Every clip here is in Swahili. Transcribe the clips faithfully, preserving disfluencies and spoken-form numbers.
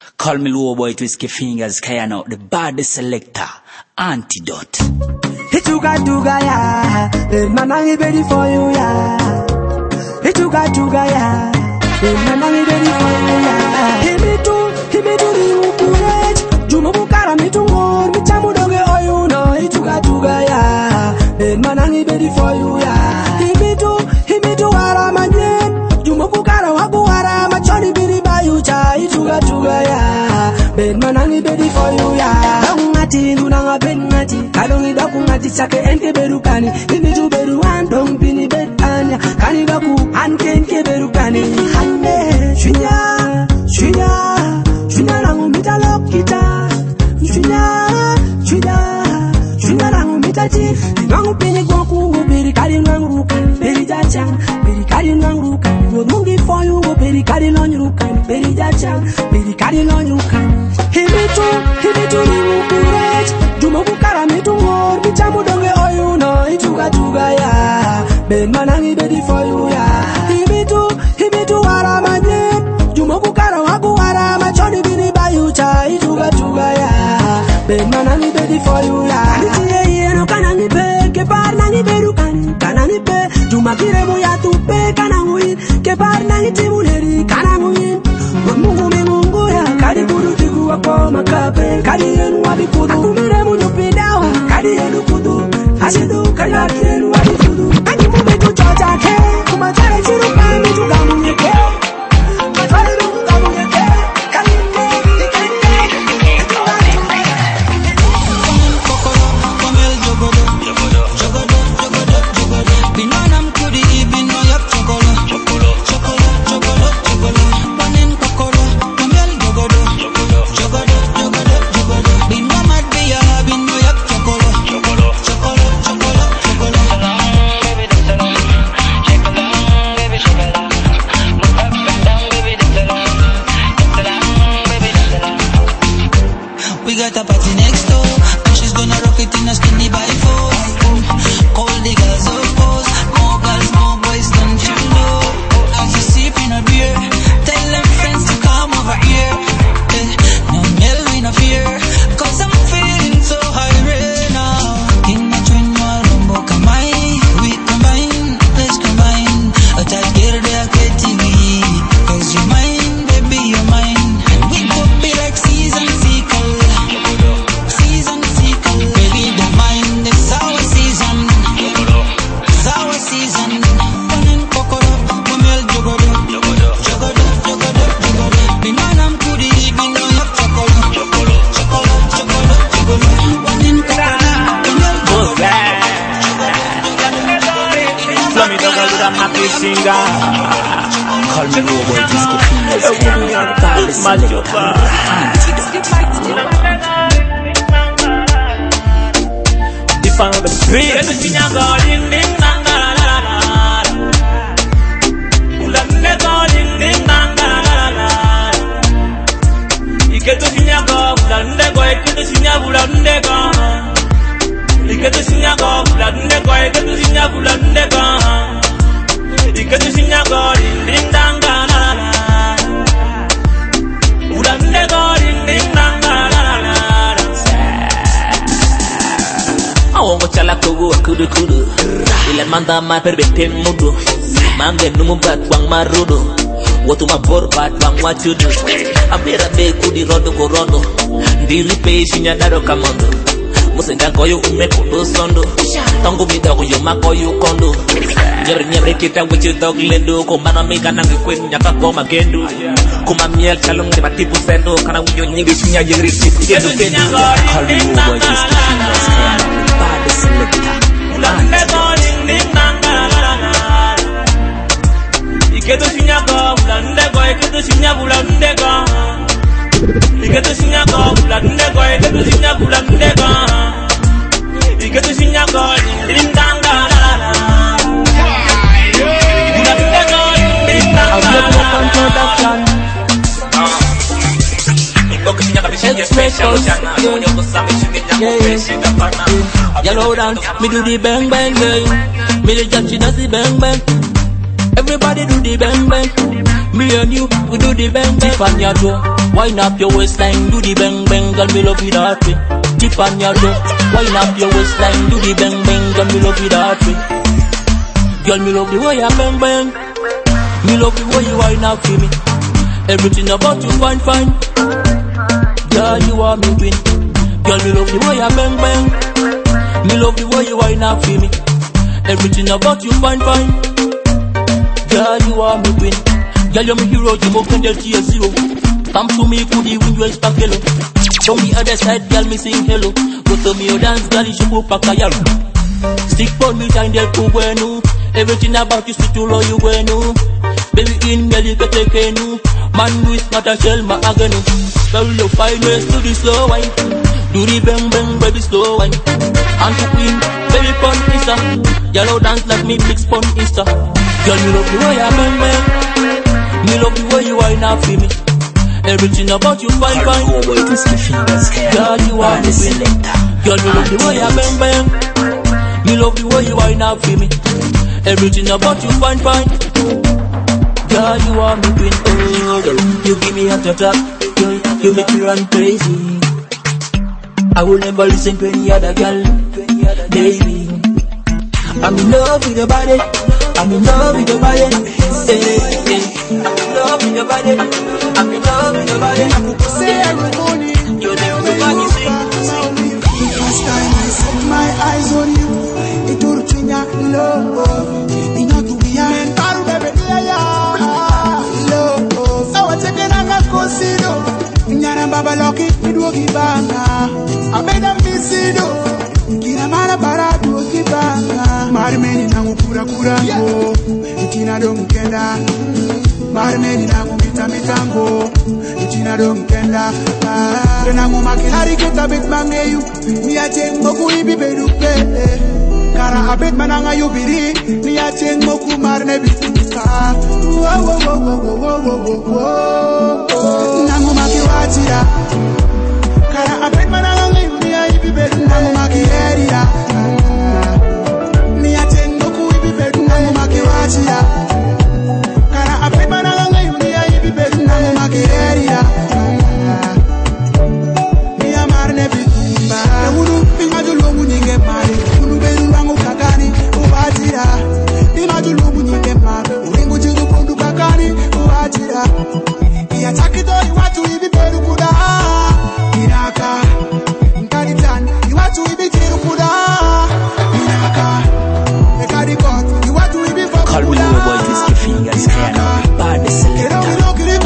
Call me low boy, twisty fingers, Kayano, the bad selector, antidote. Hituga tuga ya, man I'm ready for you ya. Hituga tuga ya, man I'm ready for you ya. Himitu, himitu ni ukurej, jumu bukara mitungor, michamu doge oyuno. Hituga tuga ya, man I'm ready for you ya. Himitu, himitu wara manyen, jumu bukara wabu wara machoni biri bayucha. Hituga tuga ya, man I'm ready for you ya. Ngati lunanga ben ngati kalongi daku ngati chake ente berukani ini tu beruan dong bini betanya kani daku anken ke berukani hande shunya shunya shunya nangu mita lokita shunya shunya shunya nangu mita chi nangu pini goku beri kali nangu beri jacha beri kali nangu wo mungi for you wo beri kali nangu beri jacha beri kali nangu himitu himitu ni ukurej jumo bukara mitungor bichamu donge oyuno ituga tuga ya ben manangi ready for you ya himitu himitu wara manye jumo bukara wagu wara machoni bini bayucha ituga tuga ya ben manangi ready for you ya nitiye yeno kanangi be ke par nangi berukan kanangi be juma kiremu ya tupe kanangi ke par nangi timuleri kanangi mungu mungu ya kadi buru tigu wako makape kadi yenu wabikudu akumire munupidawa kadi yenu kudu asidu kadi yenu wabikudu kadi mume kuchocha ke kumatare chiru kami tugamunyeke matare tugamunyeke kadi mume ikende kokoro komel jogodo jogodo jogodo jogodo jogodo binana mkudi ibino yap chokolo chokolo chokolo chokolo chokolo panen kokoro komel jogodo jogodo jogodo jogodo jogodo binwa madbiya binno yap chokolo chokolo chokolo chokolo chokolo baby dance along shake along baby shake along move up and down baby dance along dance along baby dance along we got a party next door and she's gonna rock it in a skinny by four call the girls of course more girls more boys don't you know as you sip in a beer tell them friends to come over here eh, no mel we no fear cause I'm feeling so high right now in my twin rumbo kamai we combine let's combine a tight get there get T V cause you're mine baby you're mine and we could be like season sequel season sequel baby don't mind it's our season it's our season panen kokoro komel jogodo jogodo jogodo jogodo jogodo binana mkudi bino yap chokolo chokolo chokolo chokolo chokolo panen kokoro komel jogodo Flami doga lura maki singa Call me low boy, twisty fingers, Kayano, the bad selector, antidote. Defang the beat Ketu sinya goding ding nang na na na Ulan ne goding ding nang na na na Iketu sinya go ulan ne go iketu sinya ulan ne go Iketu sinya go ulan ne go iketu sinya ulan ne go Iketu sinya goding ding nang na na na Ulan ne goding ding nang na na na Awongo chala kogo akudu kudu Ilan manda ma perbeten mudu Mambe numu bat wang marudu Watu mabor bat wang wachudu Ambira be kudi rodo korodo Ndiri pe shinya daro kamondo Musenda koyo ume kudu sondo Tongu mida kuyo makoyo kondo Nyeri nyeri kita wichi dog lendo Kumana mika nangi kwen nyaka koma gendu Kuma miel chalung ni batipu sendo Kana wiyo nyingi shinya yengri sifu Yedu kendu Call me low boy, twisty fingers, Kayano, the bad selector, antidote. Iketu sinya go ulande go iketu sinya ulande go Iketu sinya go ulande go iketu sinya ulande go Iketu sinya go lindanga la la Ulande go lindanga la la Iko sinya kabisa special chana Onyo kusami shikinya kupeshi tapana Yellow dance, me do the bang bang bang me the judge does the bang bang everybody do the bang bang me and you we do the bang bang Tiffany do Wind up your waistline, do the bang bang, girl, me love you that way. Tip on your toe. Wind up your waistline, do the bang bang, girl, me love you that way. Girl, me love the way you bang bang. Me love the way you wind up for me. Everything about you fine fine. Girl, you are me queen. Girl, me love the way you bang bang. Me love the way you wind up for me. Everything about you fine fine. Girl, you are me queen. Girl, you're my hero, you mo can delta zero. Come to me, could you win your spaghetti? From the other side, girl, me sing hello. Go to me, you dance, girl, you should go pack a yellow. Stick for me, time del ku bueno. Everything about you, stick to law you bueno. Baby, in girl, you can take a new. Man with not a shell, ma agano. Girl, you find ways to the slow wine. Do the bang bang, baby, slow wine. And to queen, baby, pon Insta. Yellow dance like me, big spon Insta. Girl, me love the way you bang bang. Me love the way you wind up for me. Everything about you fine fine. Girl, you are the queen. Girl, me love the way you bang bang. Me love the way you wind up for me. Everything about you fine fine. Girl, you are the queen. Oh, girl, you give me heart attack. Girl, you make me run crazy. I will never listen to any other girl, baby. I'm in love with your body. I'm in love with your body. Hey, hey. I'm in love with your body. I'm in love with your body. Say every morning, you're the only one you see. First time I set my eyes on you, it will change your love. In your to be a man, I'll never be a love. So I take it and I go see you. In your baba lucky, it will give banga. I made them be see you. Kina mara bara do kibanga. Marmeni na mukura kurango. Itina do mkenda. Marmeni na mumita mitango. Itina do mkenda. Kena mumakilari keta bet mangeyu. Miache moku ibi beduke. Kara abet mananga yubiri. Miache moku marne bituka. Wow wow wow wow wow wow wow. Nangu makiwachira. Kara abet mananga yubiri. Nangu makiheria. Miache moku ibi bedu. Nangu makiwachira. Kara abet mananga yubiri. Nangu makiheria. Mia marne bitumba. Ewuru imajulu nyinge mari. Unu beru wangu kakani uwachira. Imajulu nyinge mari. Uringu chiru kundu kakani uwachira. Iya chakitori watu ibi beru kuda. Iraka. Nkaritan. Iwatu ibi chiru kuda. Iraka. Ekari kot. Iwatu ibi foku kuda. Call me no boy, twist your fingers, clear. Bad the selector.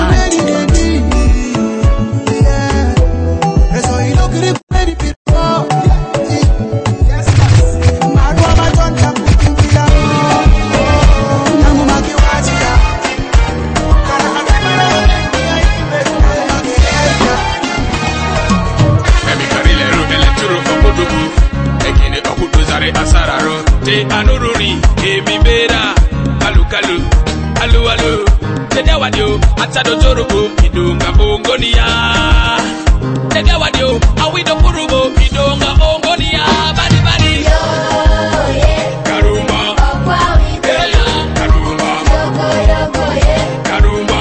Anururi, Ebibera, Kalu Kalu, Alu Alu, Tegawadio, Atado Torubo, Idunga Bongonia, Tegawadio, Awido Purubo, Idunga Bongonia, Badi Badi, Karuma, Karuma, Karuma, Karuma,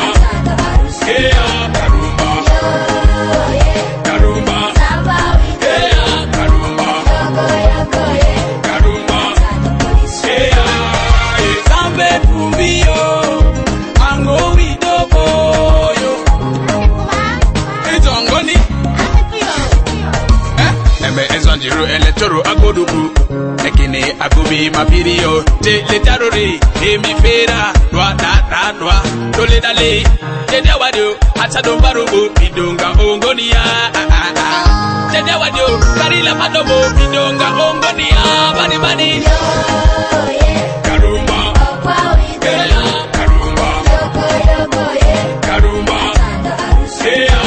Zero electro agodubu ekine agobi mapirio te letarore emi fera dwa da da dwa dole dale te dewado atado barubo bidonga ongonia te dewado karila madobo bidonga ongonia bani bani karuma karuma karuma yeah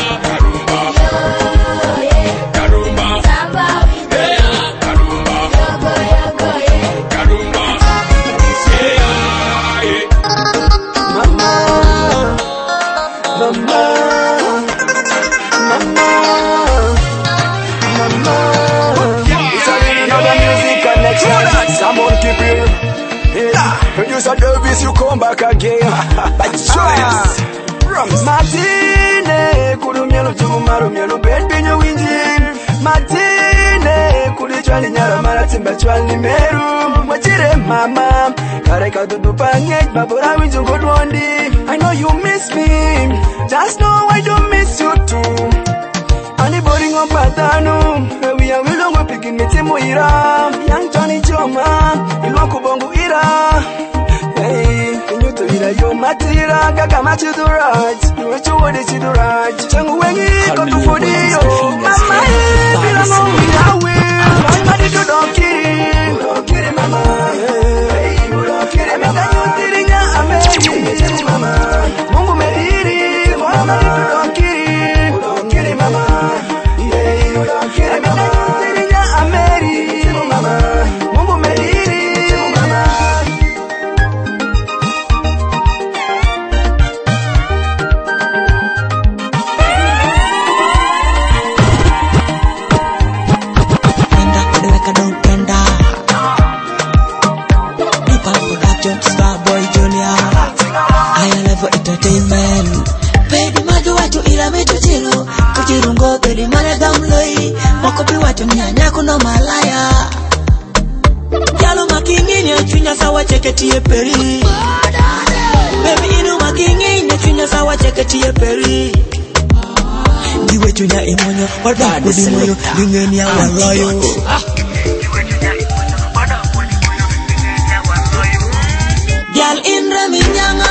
Producer Davis, you come back again. By choice. Martine, Kurumia nyalo jumu maru mielo bed pinyo winjin Matine kuli chwali nyara mara timba chwali meru Mwachire mama kare kadudu pangej babura winjungo dwondi I know you miss me just know I don't miss you too Ani boring on patano we are willing to begin with him ira Young Johnny Joma ilwako bongo ira Hey, inyuto ira yo matira Kaka machi do right Iwecho wode chi do right Changu wengi kotu fodi yo Mama hii bila mongi ya will Mama di do dokiri Udokiri mama Hey, udokiri mama Emeka nyutiri nya ameri Mama Mungu mediri Mama di do dokiri Udokiri mama Yeah, udokiri mama Emeka nyutiri nya ameri Mama Mungu mediri Mama Starboy Junior Higher level entertainment Pedi maju watu ila metu tilu Kujirungo pedi mane gamloi Mokopi watu nyanya kuno malaya Yalo makingini ya chunya sawa cheketi ye peri Baby inu makingini ya chunya sawa cheketi ye peri Diwe chunya imonyo Wada kudi moyo Dingeni ya walayo Yal Indra minyanga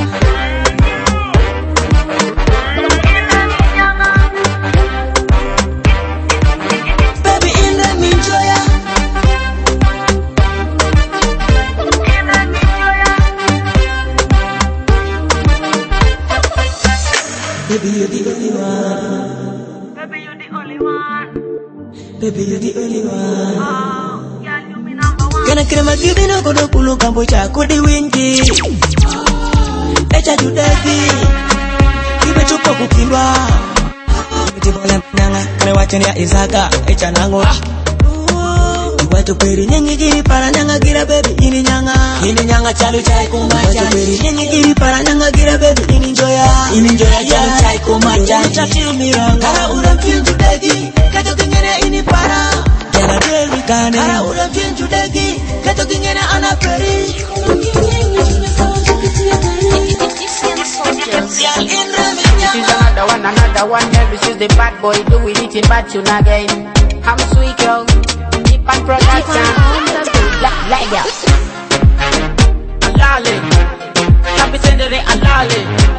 Baby Indra minjoya Baby you're the only one Baby you're the only one Baby you're the only one Kana krema kibino kodo kulu kambo cha kudi wingi Echa judevi Kibe chupo kukilwa Mtibole mnanga Kane wateni ya izaka Echa nango Watu peri nyengi giri para nyanga gira baby ini nyanga Ini nyanga chalu chai kumacha Watu peri nyengi giri para nyanga gira baby ini njoya Ini njoya chalu chai kumacha Uchachiu miranga Kara ura mfinju degi Kato kingene ini para Kara deli kane Kara ura mfinju degi Kato kingene anaperi This is another one, another one. Yeah, this is the bad boy doing it in bad tune again. I'm sweet girl, deep and production. Like, like that. Alali, happy Sunday, Alali,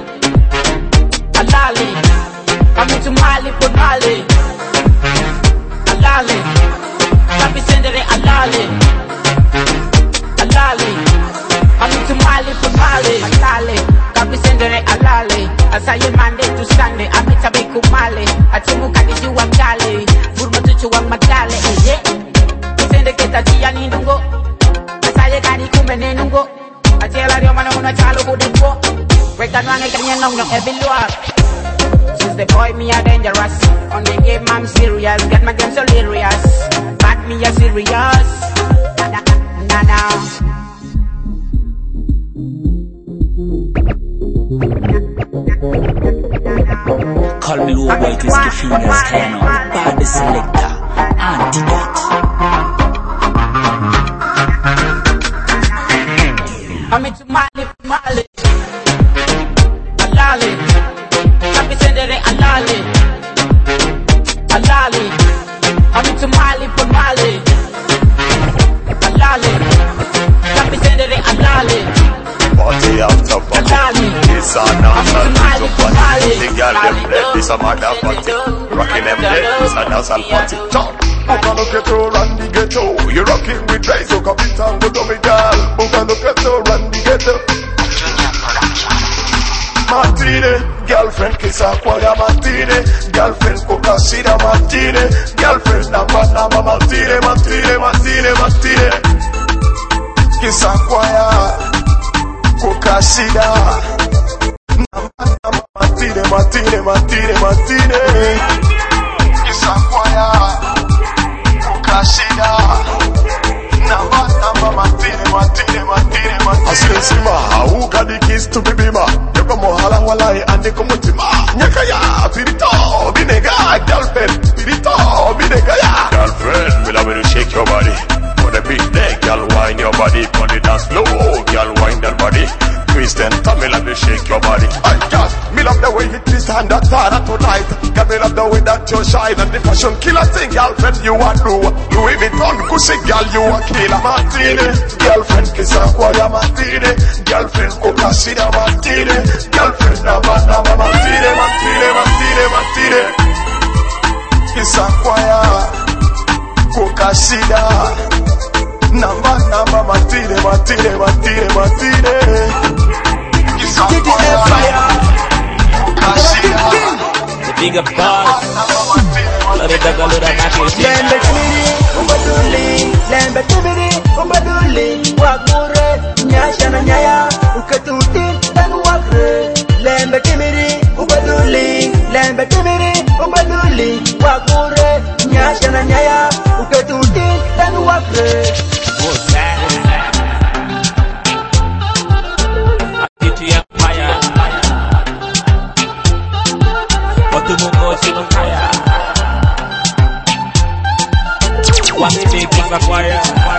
Alali. Coming to Mali, put Mali. Alali, happy Sunday, Alali, Alali. Coming to Mali, put Mali. Alali. Sendere alale, asaye Monday to Sunday. I meet a big kumale, atimu kadiji wa mkale, burma tuchu wa makale. Yeah, sende keta tia ni nungo, asaye kani kumbe ne nungo. Atiela rio mana una chalo kudingo. Weka nwange kanya nongo evilua. Since the boy me a dangerous, on the game I'm serious. Get my game so serious, but me a serious. Nada, nada. Call me low boy, twist your fingers, kind of bad selector, antidote. I'm into Mali, Mali, Alali, happy Sunday, Alali, Alali. I'm into Mali, Mali, Alali, happy Sunday, Alali. Party after party, this and that, and to party. The girl them dead, this a mother party. Rocking them dead, this a dance and party. Talk. Buka look at you, run the ghetto. You rocking with Ray, so come it and go to me, girl. Buka look at you, run the ghetto. Martine, girlfriend kiss a choir Martine, girlfriend coca sida Martine, girlfriend namba namba Martine, Martine, Martine, Martine. Kiss a choir. Kokashida Martine, Martine, Martine, Martine Kisakwaya Kokashida Namba, namba, Martine, Martine, Martine, Martine Asensima, auka di kiss to bibima Yoko mohala walai ande kumutima Nyakaya, pirito, your body on the dance floor. Girl, wind that body. Twist and tell me let me shake your body. And girl, me love the way you twist and that Zara tonight. Girl, me love the way that you shine and the fashion killer thing. Girlfriend, you are do Louis Vuitton, Gucci, girl, you are killer Martini. Girlfriend, kiss a choir Martini. Girlfriend, coca sida Martini. Girlfriend, nama nama Martini, Martini, Martini, Martini. Kiss a choir, coca sida. Nama nama Martini, Martini, Martini, Martini. Kiss a choir, coca sida. The bigger boss. Love it, dog, love that magic. Lembe timiri, umbaduli. Lembe timiri, umbaduli. Wakure, nyasha na nyaya. Uketuti, dan wakre. Lembe timiri, umbaduli. Lembe timiri, umbaduli. Wakure, nyasha na nyaya. Uketuti, dan wakre. What's that? Get you up higher. What do you want to go higher? What do you think of fire?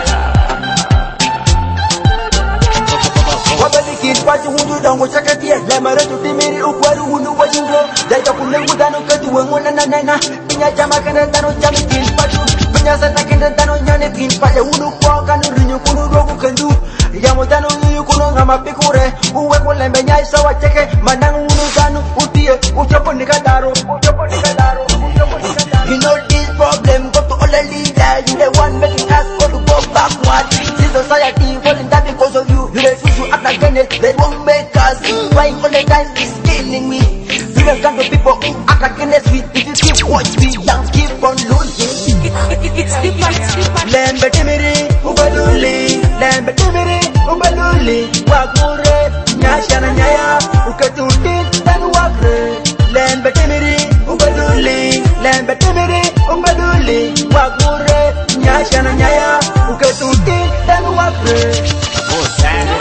Wabadi kipaji hundu dango chakatia. Lemare tutimiri ukwaru hundu wajingo. Daika kulengu dano katu wengona na nena. Pinya jama kanda dano jami kipaji. Pinya sata kanda dano nyane kipaji. Hundu kwa kanu rinyo kunu rogu kendu. Yamo dano yuyu kuno ngama pikure. Uwe kulembe nyai sawa cheke. Manang hundu dano utie. Uchopo nikadaro. Uchopo nikadaro. Uchopo nikadaro. You know this problem. Go to all the leaders. You the one making us go to go backward. See society falling down because of you. You refuse to act against it. They won't make us. Crying all the time is killing me. You don't come to people who act against it. If you keep watch me, don't keep on losing. It's different. Lembe timiri, ubaduli. Lembe timiri, ubaduli. Wakure, nyasha na nyaya. Uketuti, dan wakre. Lembe timiri, ubaduli. Lembe timiri, ubaduli. Wakure, nyasha na nyaya. Uketuti, dan wakre. What's that?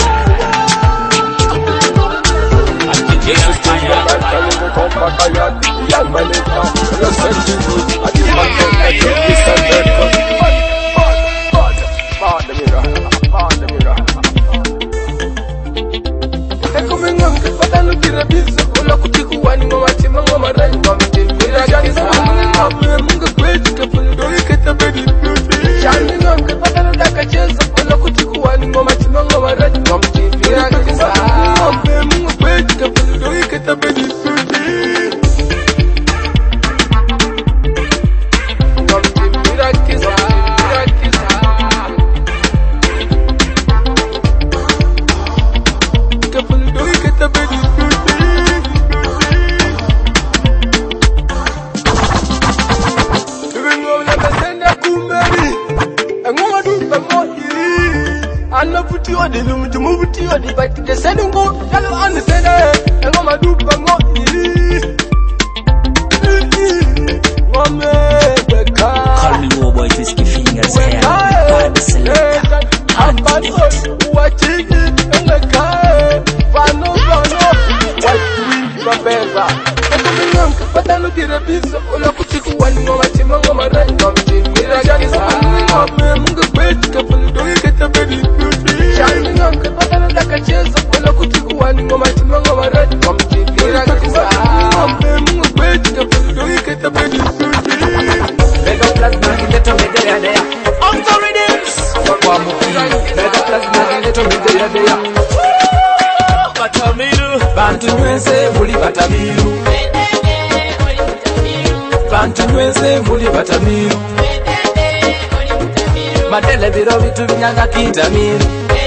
Matele biro vitu vinyanga kitamiru.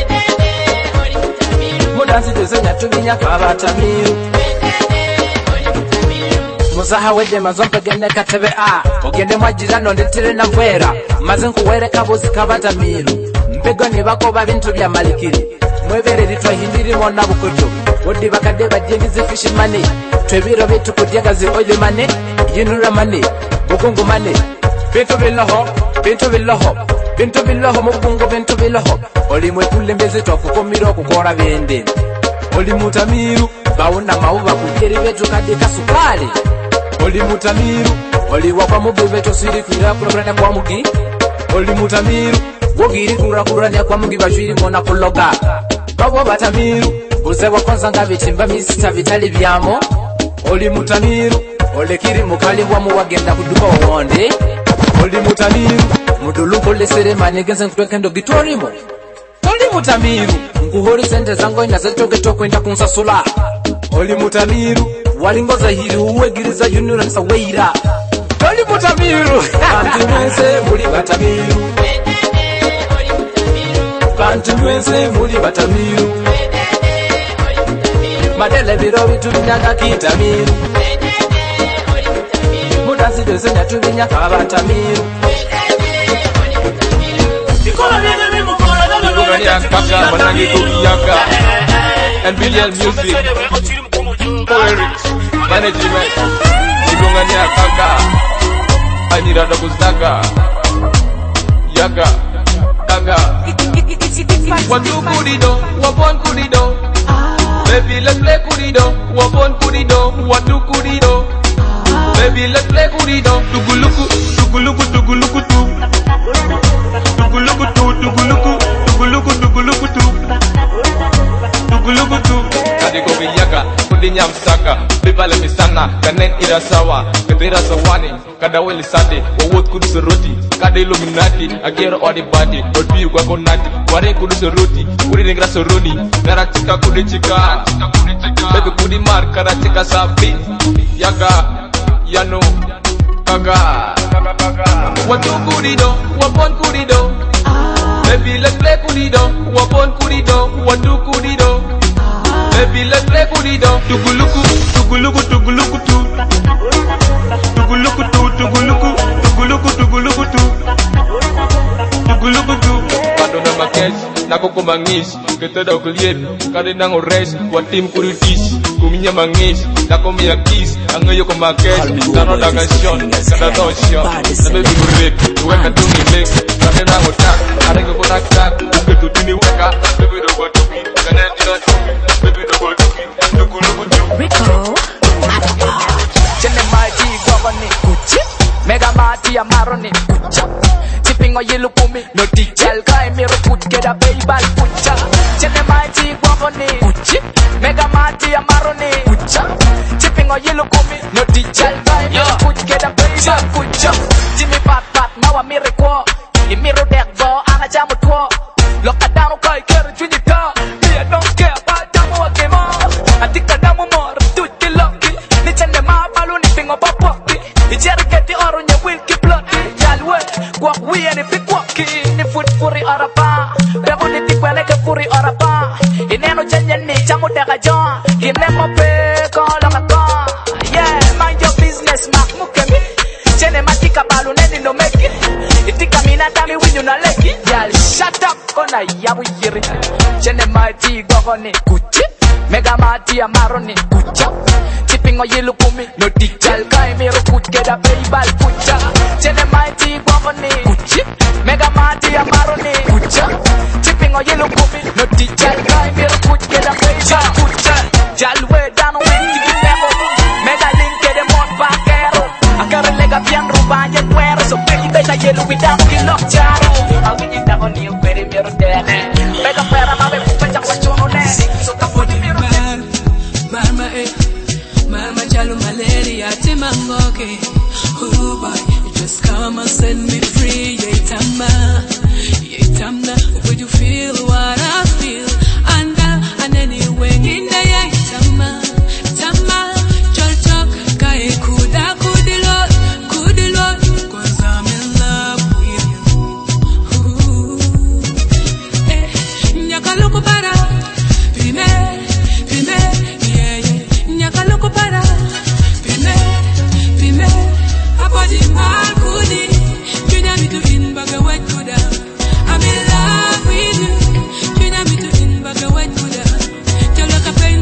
Mudansi tuzenya tuvinyaka abatamiru. Musaha weje mazompe gene katebe a. Ogende mwajirano ndetire na mvera. Mazenku were kabuzi kabatamiru. Mpego ni bako ba bintu bya malikiri. Mwebere litwa hindiri mona bukutu. Wodi bakade bajengize fish money. Twebiro bitu kudyaga zi oil money. Yinura money. Bukungu money. Bintu biloho. Bintu biloho. Bintu biloho mukungu bintu biloho. Oli mwekule mbeze twakukomiro kukora bende. Oli mutamiru. Bauna mauva kujeri betu kadeka sukari. Oli mutamiru. Oli wapa mubi betu siri kuira kulograna kwa mugi. Oli mutamiru. wogiri kura kura nya kwa mungi bashiri mona kuloga babo batamiru buze wakonza ngabitimba misita vitali byamo oli mutamiru ole kiri mukali wa muwagenda kuduba wonde oli mutamiru muduluko lesere manyegenze kutwekendo gitorimo oli mutamiru nguhori sente zango ina zetoke tokwenda kunsasula oli mutamiru walingoza hili uwegiriza yunura nsaweira oli mutamiru kantimwense muli batamiru kantimwense muli batamiru madele biro bitu binyaka kitamiru mudasi dese nyatu binyaka batamiru Nikola kaka manangi kuyaka N B L Music Lyrics Management Nikola kaka Anira da kuzaka Yaka Kaka Watu kurido Wapon kurido Baby let's play kurido Wapon kurido Watu kurido Baby let's play kurido Tuguluku Tuguluku Tuguluku tu Tuguluku tu Tuguluku Tuguluku Tuguluku tu Tuguluku tu Kadi ko biyaka Kudi nyam saka Bibale misana Kanen ira sawa Kadira sawani Kada weli sate Wawot kudu seroti Kada illuminati Agero odi bati Odbi kwa konati Ware kudu seroti Kudi nengra seroni Nara chika kudi chika Baby kudi mar Kara chika sabi Yaka Yano Kaka Watu kurido Wapon kurido Baby let's play kurido Wapon kurido Watu kurido Baby let's play kurido Tuguluku Tuguluku Tuguluku tu Tuguluku tu Tuguluku Tuguluku Tuguluku tu Tuguluku tu Kado na makesh Nako kumangis Ketada ukuliet Kade nang ores Kwa tim kuritis Kuminya mangis Nako miya kiss Angayo kumakesh Tano daga shot Kada do shot Nabe bigu rip Weka tungi mix Kade nang utak Arenge kunak tak Ketu dini weka Baby do go tuki Kade dina tuki Baby do go tuki Tuguluku tu Rico Chene maji gwagoni Kuchi Mega mati ya maroni Kucha Chipping on yellow pumi No dijal Kai miro put get a baby Kucha Chene maji gwagoni Kuchi Mega mati ya maroni Kucha Chipping on yellow pumi No dijal Kai miro put get a baby Kucha Jimmy pat pat Mawa mire kwa Imiro dek go Anga jamu tuo Loka dano kai kere junika Me I don't care about damu wa kemo Atika damu mor Tuti loki Ni chende maa palu ni pingo papoki Ijeri keti oro nye wilki ploti Jalwe Gwak wia ni pikwaki Ni food furi orapa Bebu ni tikwene ke furi orapa Ineno chenye ni changu deka jon Kinemo pe Kola kaka Yeah mind your business mak mukemi Chene matika balu neni no meki Itika mina dami winyu na leki Yal shut up kona yabu yiri Chene maji gwagoni Kuchi Mega mati ya maroni Kucha Chipping o yilu kumi No dijal kai miro kuch Geda baybal kucha Chene maji gwagoni Kuchi Mega mati ya maroni Kucha Chipping o yilu kumi No dijal kai miro kuch Geda baybal kucha Jalwe dano wenti kipemo Mega link de mon bakero Akare lega pian rubanye duero So peki beta yelu widamo kilok jaro Awinyi dako ni uperi miro dene Mega pera mawe kupecha kwa chono ne So kapodi miro dene Mama eh Mama jalo malaria timangoke Oh boy you just come and set me free Yeitama Yeitama Would you feel what I feel And uh, and anyway in the Yeitama Tama Chol Kae kuda kudilo Kudilo Cause I'm in love with you Ooh. Eh Nyaka loko para Pime Pime Yeah yeah Nyaka loko para Pime Pime Apodi mal kudi Junya mi tu in baga wet kuda I'm in love with you Junya mi tu in baga wet kuda Jolo ka pe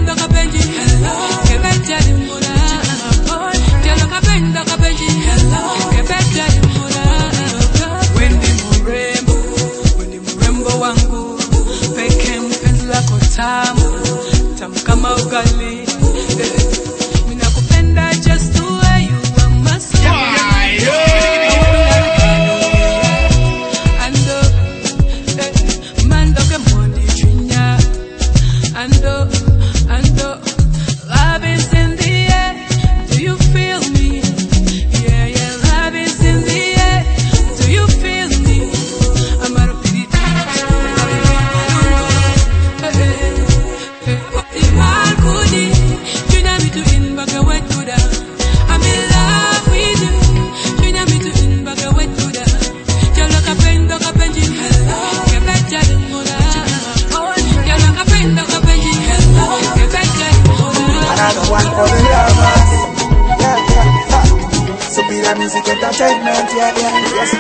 Ghana music entertainment, yeah, yeah. Yes,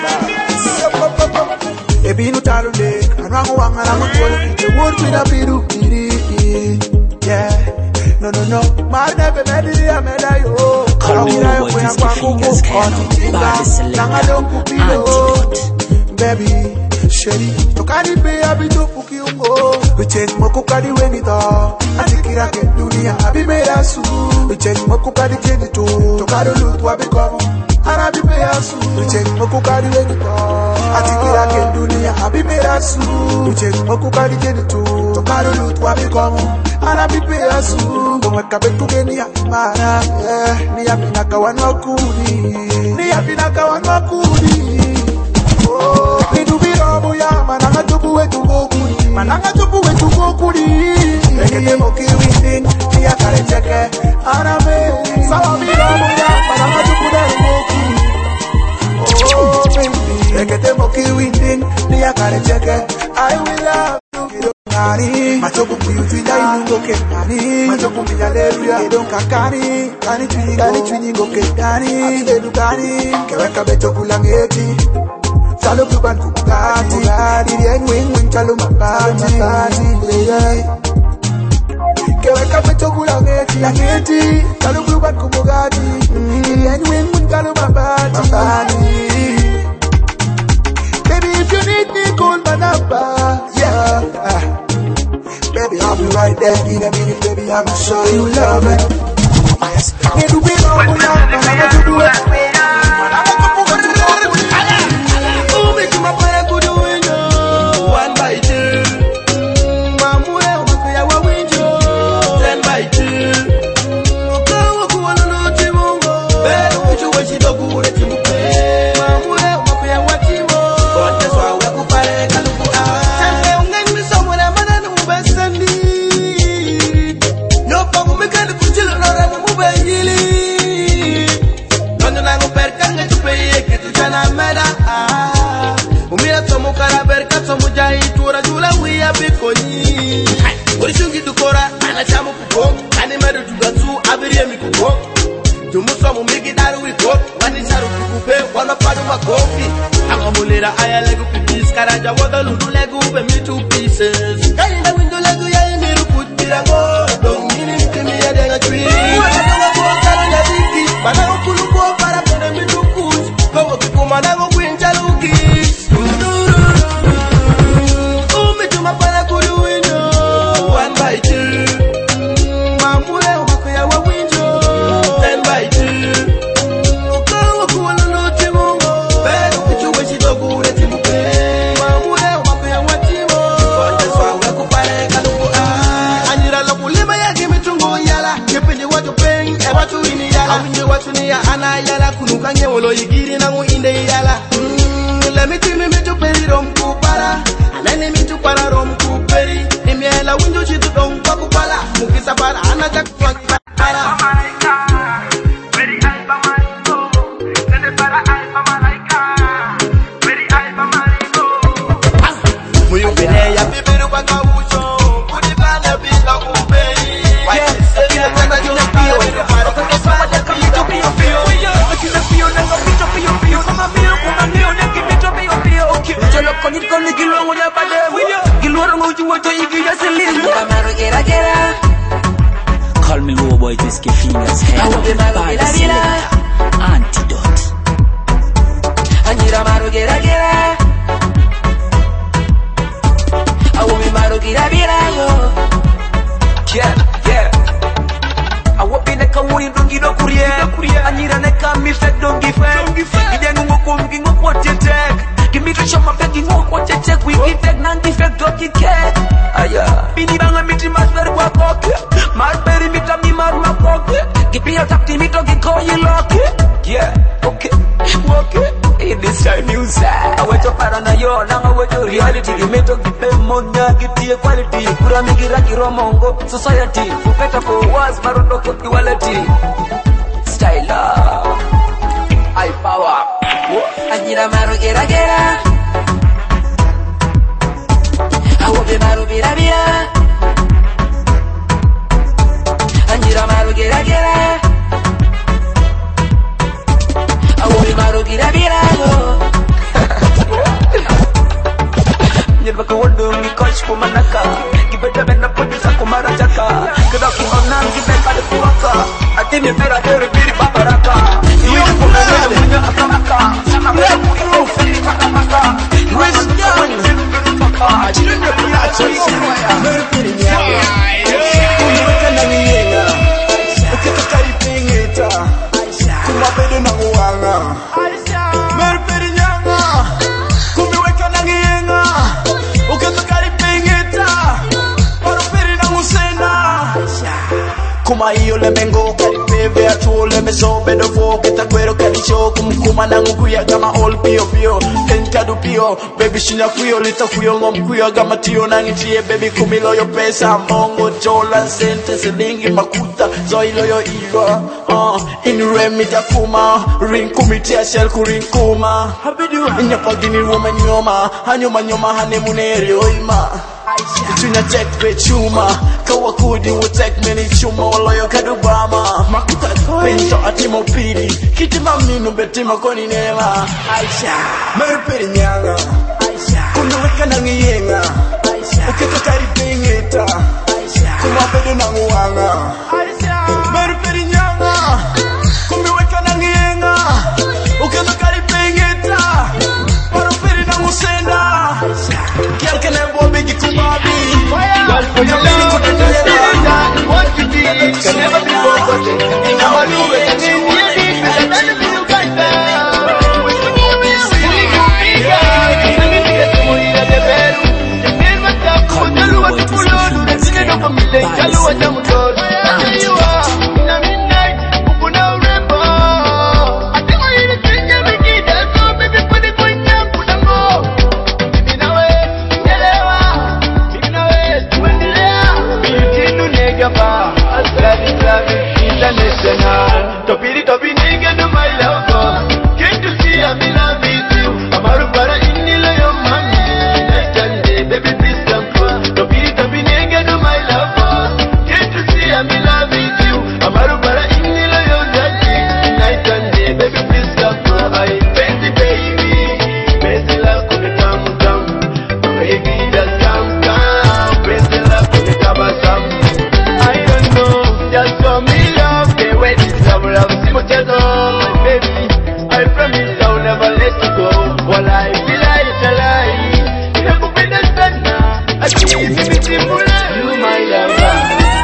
sir. Ebi no talule, anwangu wanga na mutwole, the word with a bidu, yeah. No, no, no, my never made it, I made it, yo. Call me your boy, this fingers can body selector, baby, Sherry, to carry pay a bit of Pukiungo. We check Mokukadi when it all. I think it I can do the happy made us. We check Mokukadi Kenito. To carry loot what become. And I be pay us. We check Mokukadi when it all. I think it I can do the happy made us. We check Mokukadi Kenito. To carry loot what become. And I be pay us. Don't make a bet to get near Mara. Nia Pinaka one no kudi. Nia Pinaka one no kudi. We do be robo ya, mananga tupu we tu go kudi, mananga tupu we tu go kudi. Ekete moki winding, niya kare cheke, aname. Sawa be robo ya, mananga tupu we go kudi. Oh baby, ekete moki winding, niya kare cheke. I will love you, Nani. Machoku kuyutuja inungo ke Nani. Machoku minyaleluya Edon kakani. Kani chwini, kani chwini ngo ke Nani. Atiledu kani. Keweka becho kulangeti. Chalo kuban kubati, irieng wing wing chalo mabati, yeah. Keweka pecho kula ngeti, ngeti, chalo kuban kubogati, irieng wing wing chalo mabati, baby if you need me call my number, yeah. Uh, baby I'll be right there in a minute, baby I'ma show you love it. Yes, me do be wrong, I'ma do it. Call me low boy, just give fingers can body selector, antidote. Anira maru gera gera, awo mi maru gira birago. Yeah, yeah. Awo pine kawuri dongi do kurie, anira neka mi fek dongi fek. Ide nungo kumgi ngoko tetek. Give me the shot my begging ngoko tetek. We give fek nangi fek doki ket. Aya, bini banga miti masber kwa koke. Masberi mita mi maru ma koke. Give me a tap to me dogi call you lucky. Yeah, okay, okay. In this time music, I wait to paranoia, now I wait to reality. Give me to give them money, give the quality. Pura mi gira kiro mongo society. For better for worse, marundo quality. Style up, high power. Anira maru gira gira, I will be maru bira bira. Anira maru gira gira, I will be Kwenye mera dere biri babaraka Iyo kumele mwenye atamaka Sanamera kuro fili katamaka Rest down Chirine piacho Mera piri nyama Kumweka na miyenga Uketa karipingita Kumabede na uwanga Mera piri nyama Kumweka na miyenga Uketa karipingita Parupiri na musena Kuma iyo lemengo karipeve atuo lemeso bedo fo Kita kwero kalicho kumkuma na ngukuya gama all pio pio Tenkadu pio baby shinya kuyo lita kuyo ngom kuyo gama tiyo nangitie baby kumilo yo pesa mongo jola sente selingi makuta zoilo yo iwa uh, inuremi takuma ring kumitia shell kuring kuma Nyapagini woman nyoma hanyoma nyoma hanemuneri oima Tunya check pe chuma Kawa kudi wo take many chuma Waloyo kadubama Makuta Pinto atimo pidi Kiti maminu betima koni nema Aisha Merperi nyanga Aisha Kunuweka nangiyenga Aisha Ukeka karipingita Aisha Kumabedu nanguwanga Aisha Merperi nyanga Kunuweka nangiyenga Ukeka karipingita Parupiri nangusenda Aisha Kialke nebo bigi kubabi Girl, for your love, what you did can never be forgotten. In our room, and you will be better than the little guy there. We should all be silly, goofy girl. Let me get to money at the bed. The name of the food, the Lord, the Lord, the Lord, the Lord, the Lord, the Lord, you are in a midnight, open our river. I think I need a drink every day. That's all, baby, put it going down, put them go. Give me now, international. Topiri topi nigga do my love. Can't you see I'm in love with you? Amaru para inilo yo mami. Next Sunday, baby please come close. Topiri topi nigga do my love. Can't you see I'm in love with you? Amaru para inilo yo daddy. Next Sunday, baby please come close. I fancy baby, fancy love kuni tamu tamu. Baby just come come, fancy love kuni tabasam. I don't know, just for me love. Okay, wait, this love, love, see what you do, my baby. I promise I'll never let you go. While I feel like it's a lie, you never be the sun now. I can't even be simple. You my lover.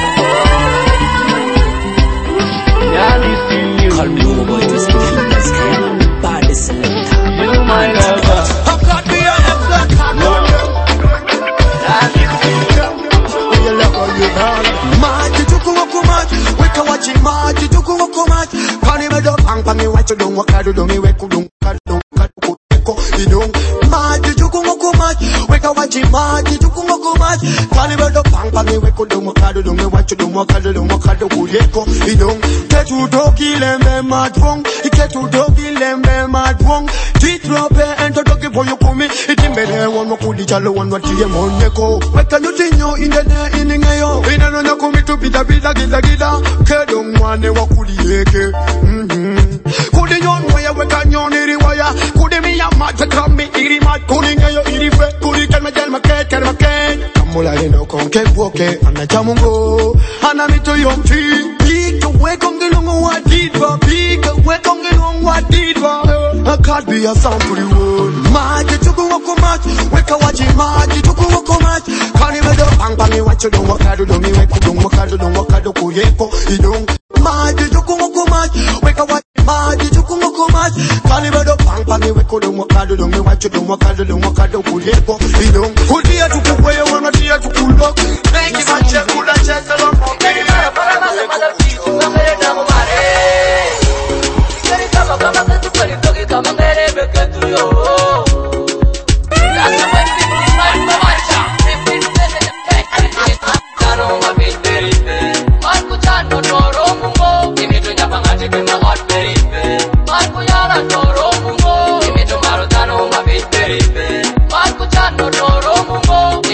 Now listen you. Call me over boy, just give me this kind of body selector. You my lover. I've got me on the block. No, no. Now listen you. You love all you know. Maji tuku wako maji, weka wachi maji tuku wako maji. Pani medo pang pangi wacho dong wakadu dongi weku dong wakadu dong wakadu kuteko idong. Maji tuku wako maji, weka wachi maji tuku wako maji. Pani medo pang pangi weku dong wakadu dongi wacho dong wakadu dong wakadu kuteko idong. Ketu dogi lembe madwong, iketu dogi lembe madwong. Titrope ento dogi boyo kumi, itimbele wan wakudi jalo wan watiye moneko. Weka nyutinyo indene iningeyo, inano na kumi tu bida bida gida gida. Kedong wane wakudi yeke. Kudi nyon waya weka nyon iri waya. Kudi miya mat fekram mi iri mat. Kudi ngeyo iri fe, kudi kelma jelma ket kelma ket. Kamula ino konke buoke, ana chamungo, ana mito yomti. Pika we konge lungo wa didva, pika we konge lungo wa didva. I can't be a sound for the world. Maji tuku wako maji, weka waji maji tuku wako maji. Kani medo pang pangi wacho dong wakadu dongi weku dong wakadu dong wakadu kuyeko idong. Maji tuku wako maji, weka waji maji tuku wako maji. Kani medo pang pangi weku dong wakadu dongi wacho dong wakadu dong wakadu kuyeko idong. Kudia tuku kweye wana dia tuku lok. Neki mache kuda chese lombo. Neki mara para nase mada fitu kamere damu mare. Keri kama kama ketu keri toki kama ngere beke tu yo. Lasa wesi mari mamacha. Nefinu kese nefenu. Kano mabiteri. Marku chano toro mungo. Imitu nyapangati kima hot beripe. Marku yara toro mungo. Imitu marutano mabiteri. Marku chano toro mungo.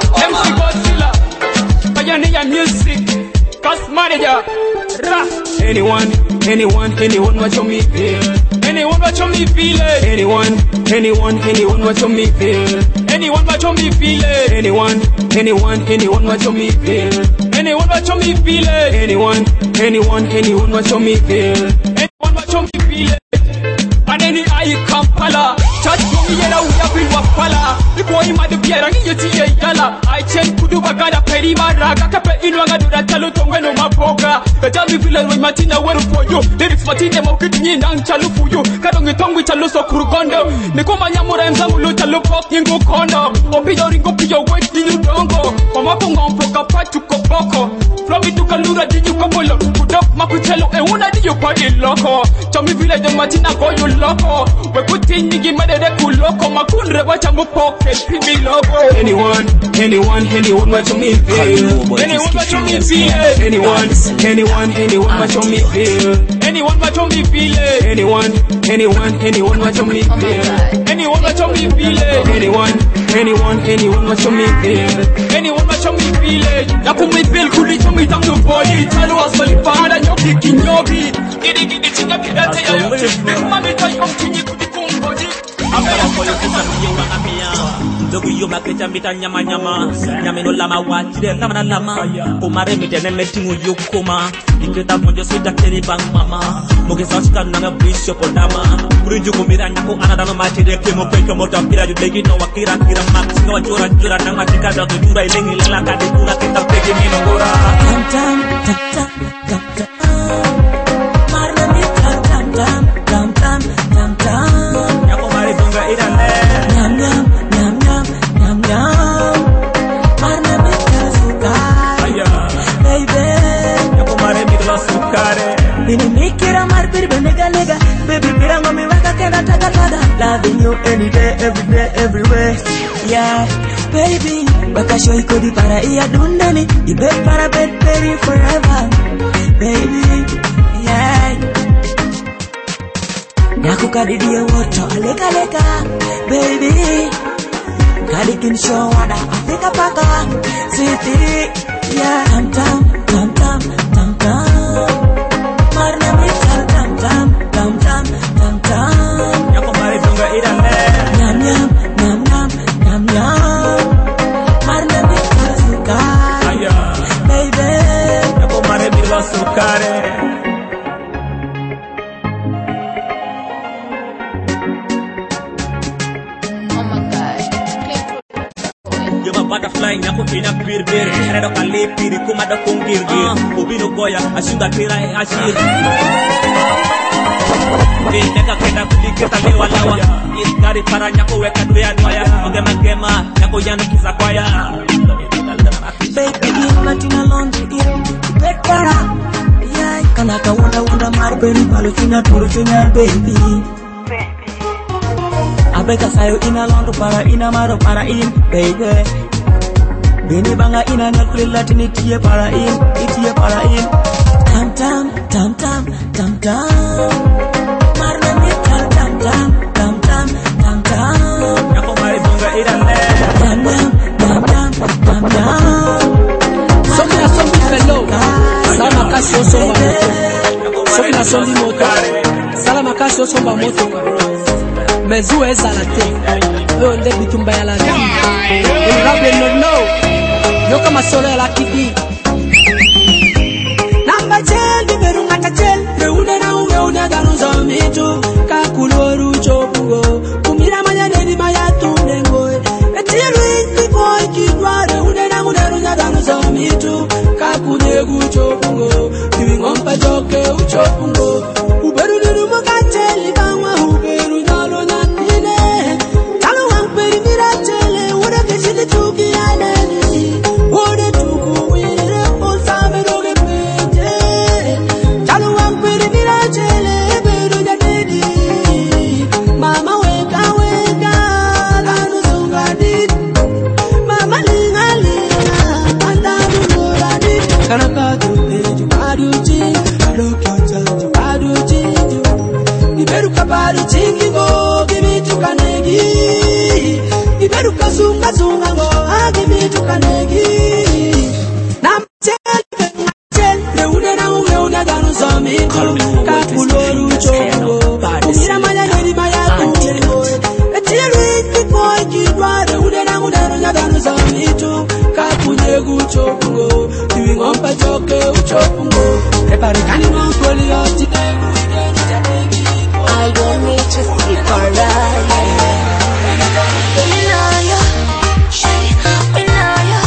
M C Godzilla, Pioneer Music, Cast Manager, Ra. Anyone, anyone, anyone watch on me feel. Anyone watch on me feel it. Anyone, anyone, anyone watch on me feel. Anyone watch on me feel it. Anyone, anyone, anyone watch on me feel. Anyone watch on me feel it. Anyone, anyone, anyone watch on me feel. Anyone watch on me feel it. And any I Kampala, chat to me yellow, we have been wapala. The boy in my beer and you see a yalla. I change Kudu Bagada Perima Raga, Capa Inwanga do that Taluto when my boga. The Jammy Villa with Martina well for you. There is Martina Mokini and Chalu for you. Kadong tongue with Chaluso Kurugondo. Nikoma Yamura and Zamulu Talupok in go corner. Opio Ringo Pio wait till you don't go. Omapongo Proka to Kopoko. From it to Kalura did you couple of Pudok Makuchelo and one did you party loco. Tommy Villa and Martina go you loco. We put in Nigi Madeku loco. Makundre watch a pocket. Pibi logo. Anyone, anyone, anyone watch me feel. Anyone watch me feel. Anyone, anyone, anyone watch me feel. Anyone watch me feel. Anyone, anyone, anyone watch me feel. Anyone watch me feel. Anyone, anyone, anyone watch me feel. Anyone watch me feel. Napu me feel kuli chumi tangu body. Chalo asali pada nyoki kinyobi. Gidi gidi chinga kidate ya yote. Mami tayo mkinyi kudi kumbodi. Amera kole kusamiyonga amia. Dogu yo maketa mita nyama nyama. Nyame no lama wachire lama na lama. Kumare mitene metingu yukuma. Iketa monjo sita keri bang mama. Moge sauchika nanga bishop odama. Kuriju kumira nyako anadano machire kemo pecho mota pira judegi no wakira kira mak. Singa wachora jura nanga tika dogu jura ilengi lala kade kuna kita pegi mino gora. Tam tam tam tam tam tam. Marna mi tam tam tam tam tam tam tam. Nyako mari bunga irane. Nyam nyam nyam nyam nyam nyam. Marna mi suka. Baby. Nyako mari mi sukare. Bini mikira mar bir benega nega. Baby birango mi waka kena taga taga. Loving you any day, every day, everywhere. Yeah, baby. Baka show you kodi para iya dundani. Ibe para bed baby forever. Baby, yeah. Naku kadi dia woto aleka leka. Baby, kadi kin show wada Afrika paka. City, yeah. Tam tam, tam tam, tam tam. Marna mi tam tam tam, tam tam, tam tam. Nyako mari bunga irane. Nyam nyam, nyam nyam, nyam nyam. Marna mi suka. Baby, nyako mari mi sukare. Butterfly nyako ina bir bir Redo kali piri kuma da kungir gir Ubino goya asunga tira e ashir Hey nega kenda kuli keta lewa lawa Iskari para nyako weka duya nwaya Ogema gema nyako yanu kisa kwaya Baby Latina laundry iro Bekara Yeah kanaka wanda wanda marbeni Palufina turufina baby Abeka sayo ina laundry para ina maro para in baby Bini banga ina nakuli latini tiye para in, itiye para in. Tam tam, tam tam, tam tam. Marna mi tam tam tam, tam tam, tam tam. Nyako mari bunga irane. Tam tam, tam tam, tam tam. Soki na sombi fellow, salama kasi osomba moto. Soki na sombi moto, salama kasi osomba moto. Mezu ezala te, yo nde bitumba ya la te. Urabe no no. Yo kama solo ya la kidi Namba chel, biberu ngata chel Reune na uwe une gano zomitu Kakuloru chopugo Kumira manya neni maya tunengo Etiru indi koi kidwa Reune na uneru nya gano zomitu Kakunegu chopugo Kiwi ngompa joke uchopungo Uberu niru mga cheli Bangwa uberu nyalo nyandine Talo wangperi mira chele Uda kishidi tuki aneni Kanaka to page, you are you negu chopungo Diwi ngompa choke uchopungo Epari kani ngomtoli yoti negu I don't need to see for love. We know you, we know you.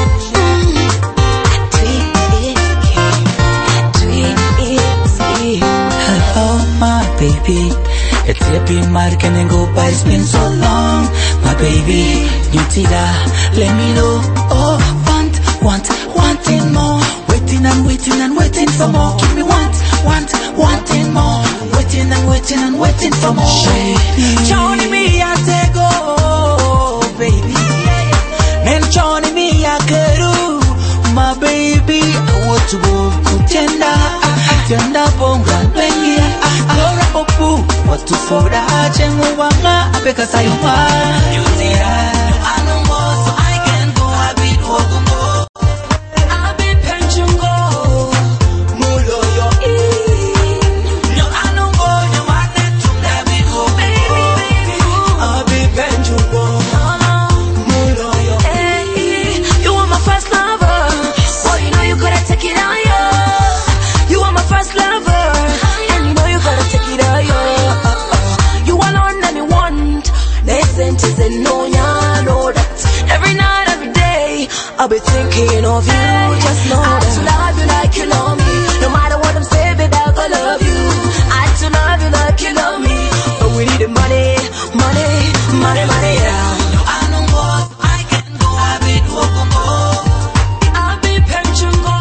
Hello, my baby. It's happy mark and go by. It's been so long, my baby. You tira, let me know. Oh, want, want, wanting more. Waiting and waiting and waiting for more. Keep me want, want, wanting more. Waiting and waiting and waiting for more. Johnny me I take go, baby. Then Johnny me I keru, my baby. I want to go kutenda, kutenda bonga bengi. Lora popu, what to for the chengu wanga, apeka sayuma. You say that I know more, so I can go. I be wogumo, I be penchungo, mulo yo in. No I know more, no I need to let me go, baby, baby. I be penchungo, mulo yo in. You are my first lover, so you know you gotta take it on you. You are my first lover, and you know you gotta take it on you. You are all that me want. Listen to say no, ya know that. Every night, every day, I'll be thinking of you. Just know I that I love you like you love me. No matter what I'm saying, baby, I gonna love you. I to love you like you love me. But we need the money, money, money, money, yeah. I know more, I can go. I be wogumo, I be penchungo,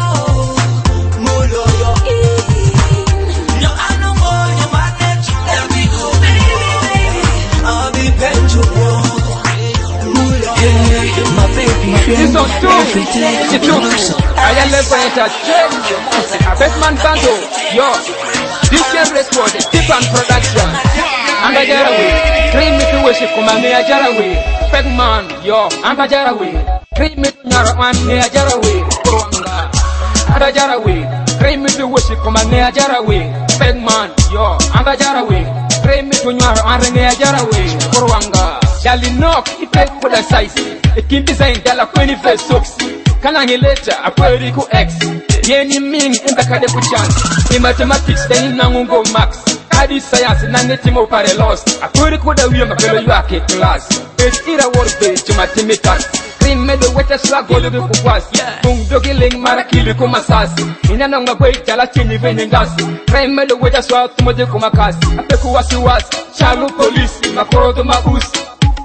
mulo yo in. No I know more, no I need to let me go, baby, baby. I be penchungo, mulo yo in. My baby, It's on two. It's two. I am left for entertainment. A best man bando. Yo. This can respond. Tip and production. And I jar away. Cream me to worship. Come on, me I jar away. Peg man. Yo. And I jar away. Cream me to narrow man. Me I jar away. Kurwanga. And I jar away. Cream me to worship. Come on, me I jar away. Peg man. Yo. And I jar away. Cream me to narrow man. Me I jar away. Kurwanga. Dali knock. It take for the size. It keep design. Dala twenty first socks. Kana ngileta akweli ku X. Yeni ming embaka de ku chance. In mathematics they nangungo max. Adi science na netimo pare lost. Akweli ku da wiyo mapelo yake class. It's ira work based to mathematics. Cream me the weta swag go do ku kwas. Tung dogi ling marakili ku masasi. Ina nanga kwe jala chini vene ngasi. Cream me the weta swag tumoje ku makasi. Apeku wasi wasi. Chalu police makoro do mausi.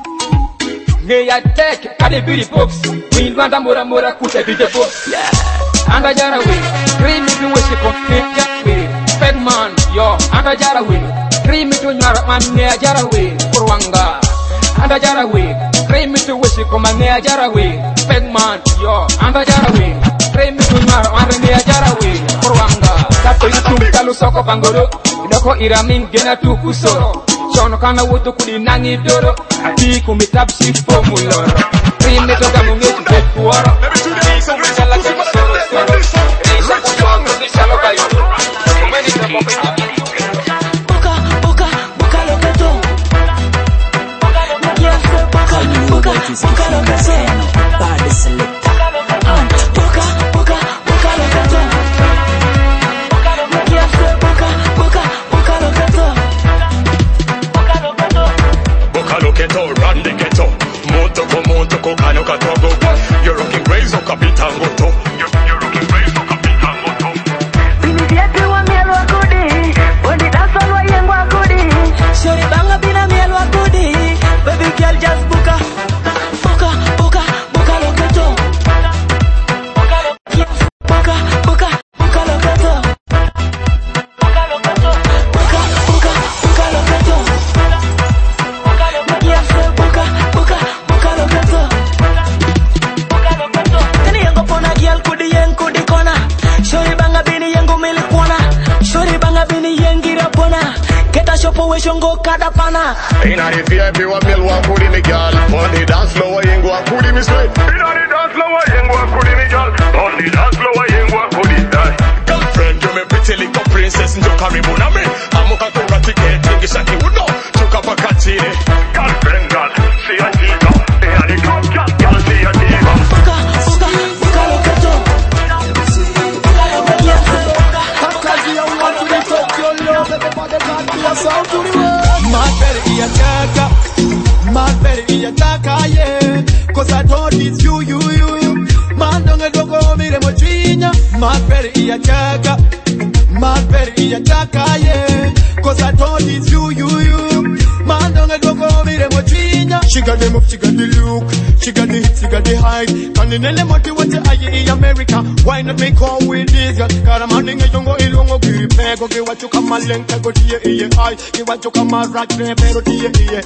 Ngay I take at the beauty box. We want a mora mora kuta beauty box. Yeah. And I jar away. Cream me to wish you come away. Peg man, yo. And I jar away. Cream me to nyara man near jar away. Kurwanga. And I jar away. Cream me to wish you come near jar away. Peg man, yo. And I jar away. Cream me to nyara man near jar away. Kurwanga. Tato yitum kalu soko bangoro. Inoko iramin gena tu kusoro. Sono kana wuto kudi nangi doro. Ati kumitab si formulor. Prime to gamu ngetu kuoro. Isu mchala kemi soro soro. Risa kujo kundi shalo bayo. Kumeni tembo peti. Buka, buka, buka loketo. Call me over, it is Kifi Maseno. Body selector. Buka, buka, buka loketo. Buka, buka, buka loketo. Loketo, run the ghetto. Motoko, motoko, kano katogo. You're rocking Razor Capitan Goto. You're, you're rocking Razor Capitan Goto. Binibiati wa mielo akudi. Wendi dance wa yengu akudi. Shori banga bina mielo akudi. Baby girl just buka. Buka, buka, buka loketo. Buka, buka, buka loketo. Buka, buka, buka loketo. Shongo kada pana. Inna the V I P wa mel wa kudi me girl. On the dance floor wa yengu wa kudi me straight. Inna the dance floor wa yengu wa kudi me girl. On the dance floor wa yengu wa kudi die. Girlfriend, you me pretty little princess njo karibu na me. Amuka toka ticket ingi shaki uno. Chuka pakatire. Girlfriend girl, see a diva. Inna the club girl, girl see a diva. Buka, buka, buka. Mad Berry iya chaka, Mad Berry iya chaka, yeah. Cause I thought it's you, you, you. Man don't go go mire mochinya. She got the move, she got the look, she got the hit, she got the hype. Kanine moti wote aye in America. Why not make all with this girl? Kara maninge yongo ilongo kiri pego ke wacho kama lenka go tie iye ay. Ke wacho kama rat ne pero tie iye.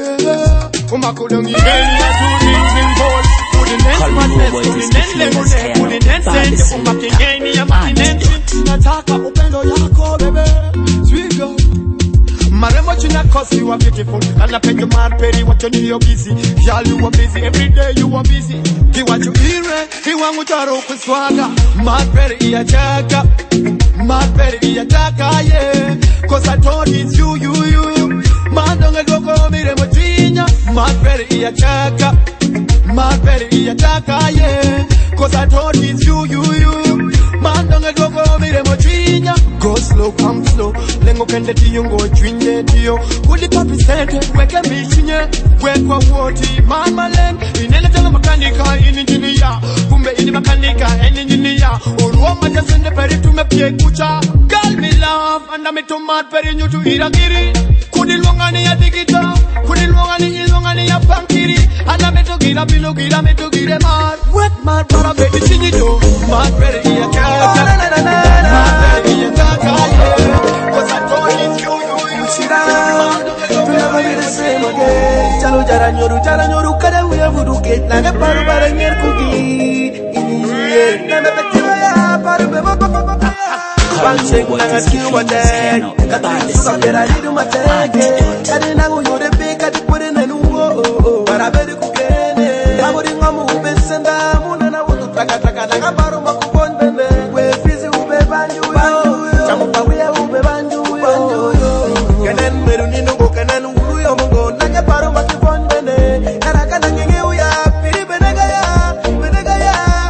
Umako dongi beli ya tu ning ball. Putting in madness, putting in lemonade, putting in sense. Umaki geni ya makinensi. Nataka upendo yako bebe, sweet girl. Maremo china cause you are beautiful. And I peg your mad Berry, what you need, you're busy. Y'all you are busy, every day you are busy. He want you here, he want you to rock with swagger. Mad Berry iya chaka, Mad Berry iya chaka, yeah. Cause I thought it's you, you, you. Man don't go go mire mochinya. Mad Berry iya chaka, Mad Berry iya chaka, yeah. Cause I thought it's you, you, you. Man don't go go mire mochinya. Go slow, come slow. Lengo kende tiyo ngo chwinye tiyo. Kuli papi sente, weke mishinye. Wekwa woti, man maleng. Inele tala makanika, ini engineer. Kumbe ini makanika, ini engineer. Uruwa maja sende peri tume pie kucha. Girl me love, anda me to Mad Berry nyutu irakiri. Kudi luangani ya digita. Kudi luangani ilungani ya pankiri. Anda me to gira bilo gira me to gira mad. Wet mad para baby chinyi do. Mad Berry iya kaka. Mad Berry iya kaka, yeah. Cause I told you, you, you, you. Sit down. To never be the same again. Chalo jara nyoru, jara nyoru kada uya vudu get. Naga paru bara nyer kugi. Iye. Name petiwa ya paru bebo bebo bebo. Bang shake nanga skill one day. Kati sakera lidu mateke. Kadi nangu yore pe kadi pore nenu oh oh oh. Para beri kugene. Amori ngamu ube senda muna na wutu taka taka naga paru makubon bende. We fizi ube banju yo. Chamu pawiya ube banju yo. Kenen meru ninungo kenen uru yo mungo. Naga paru makubon bende. Karaka nanginge uya piri benega ya. Benega ya.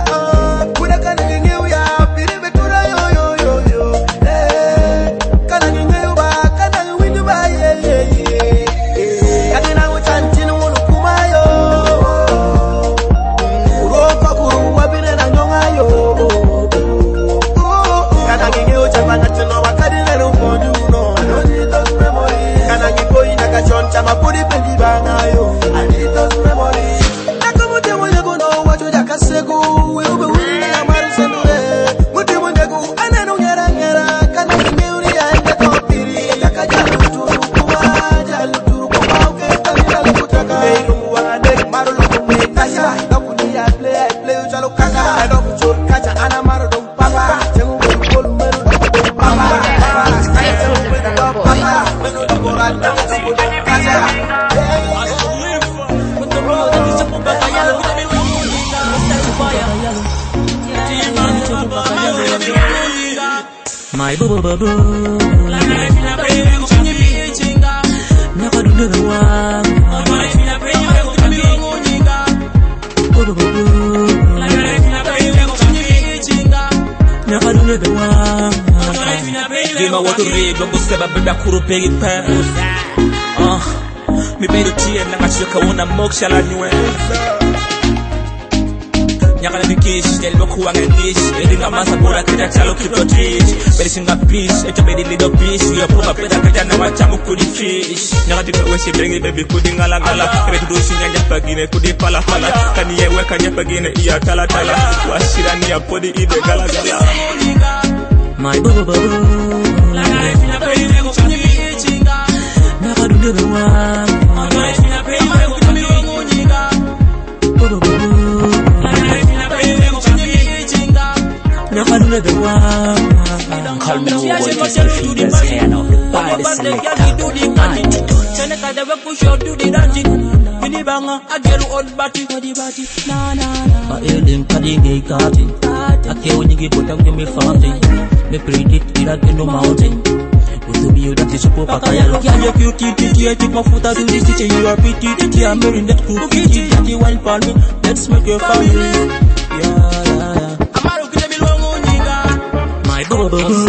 Kuna kana nginge uya piri betura yo yo yo yo. Eh. Kana nginge uba kana windu ba ye ye ye. Kadina uchanchinu unu kumayo. Uroka kuru wabine na nyonga yo. Kana nginge uchapanga chino wakadine nukonju no. I don't need those memories. Kana ngipo ina kachon chama pudi pendi banga yo. I need those memories. Nakumute mwenye kuno wacho jaka segu. Ube ule ya maru senu eh. Muti mwenye ku anenu ngera ngera. Kana nginge uri ya ende topiri. Jaka jalu turu kuwa jalu turu kuwa uke tamila lukutaka. Meiru muwane maru lukume kasha. Dokuni ya play ya play ujalo kaka. Doku chur kacha ana maru dong papa. Jengu mwenye kolu menu dong papa. My boo boo boo boo. Never do the one. Boo boo boo boo. Never do the one. Give my water red, don't go step up and kuru pegi pass. Ah, me bedo tie na kachoka una moksha la nywe. Nyaka na dikish, del boku wanga dish. Edi nga masa pura kida chalo kito dish. Bedi singa fish, eto bedi lido fish. We are puma peda kida na wachamu kudi fish. Nyaka dika wesi brengi baby kudi ngala ngala. Kebe tudu shinya nyepa gine kudi pala pala. Kani ye weka nyepa gine iya tala tala. Washira ni ya podi ide gala gala. My boo boo boo. Never do the one. Boo boo boo. Never do the one. Call me who boy just to feed us here now. The body selector. I hear them cutting a cutting. I care when you give what I'm giving me fountain. Me predict it at the mountain. With the view that is a proper kayalo. Can you cute it? I take my foot out of this teacher. You are pretty. I'm wearing that cool kitty. That you wine for me. Let's make your family. Yeah, yeah, yeah. My boo boo boo.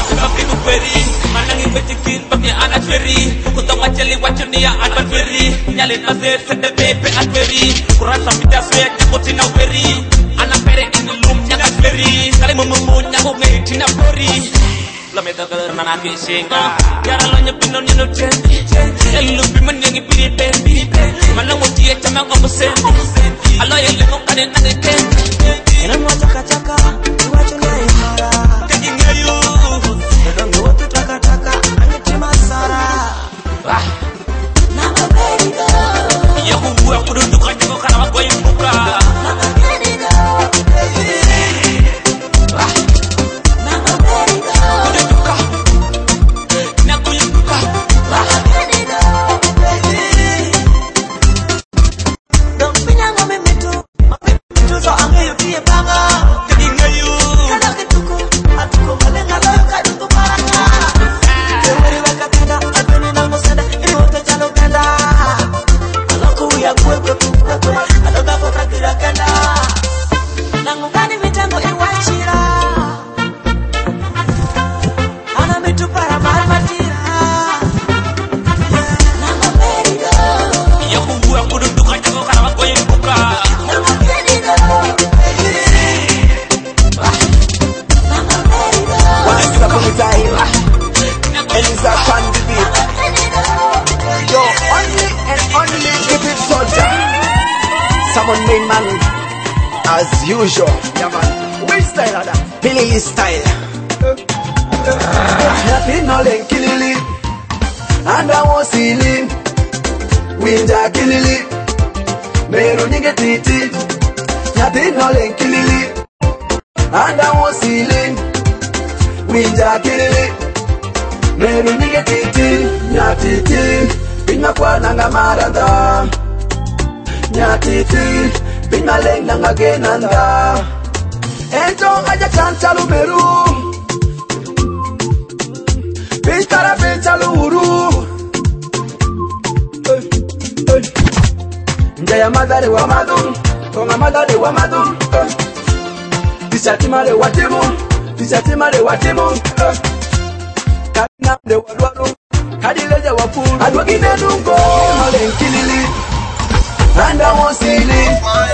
Manangin betikin, pagya anak feri. Kutong achali wacho niya anak feri. Nyale bazer sete pepe atweri kurasa midaswe koti na weri ana pere indulum nyaga feri kale mumu nyago ngeti na pori la meta kala na kishinga yara lo nyepino nyino tendi elu biman ngi piri tendi mana mo tie tama ko sendi alo yele ko kane na tendi ina mo chaka chaka wacho na imara kadi ngayo ndo wote taka taka anyeti masara ah na baby go ya kuwa kudu kanyako kana wako imbuka na baby go ah na baby go kuduka na kuimbuka ah baby go don't pinya ngome metu metu so angeyo pie banga kadi ngayo kana kituko atuko malenga la kaduko paranga kewere wakatenda apeni na mosenda ili wote chalo kanda aloko ya kwe kwe kwe kwe aloga kwa kakira kanda nangukani mitango iwachira ana mitu para marmatira nanga perigo ya kumbua kududuka chako kana wako yembuka nanga perigo nanga perigo wanafika kwa mitaila Eliza Kandi beat yo only and only keep it soldier someone main man as usual yeah man which style are that Billy style nothing no len kilili and I was silly winja kilili meru nyinge titi nothing no len kilili and I was silly winja kilili meru nyinge titi nyatiti Pinya kwa nanga maranda Nyatiti Pinya leng nanga genanda Ento aja chanchalu meru Pistara penchalu uru Njaya madare wa madum Konga madare wa madum Tishatima de watimu Tishatima de watimu Kabina de wadwaru Kadileje wafuru Adwagine nungo Malen kilili Anda wosili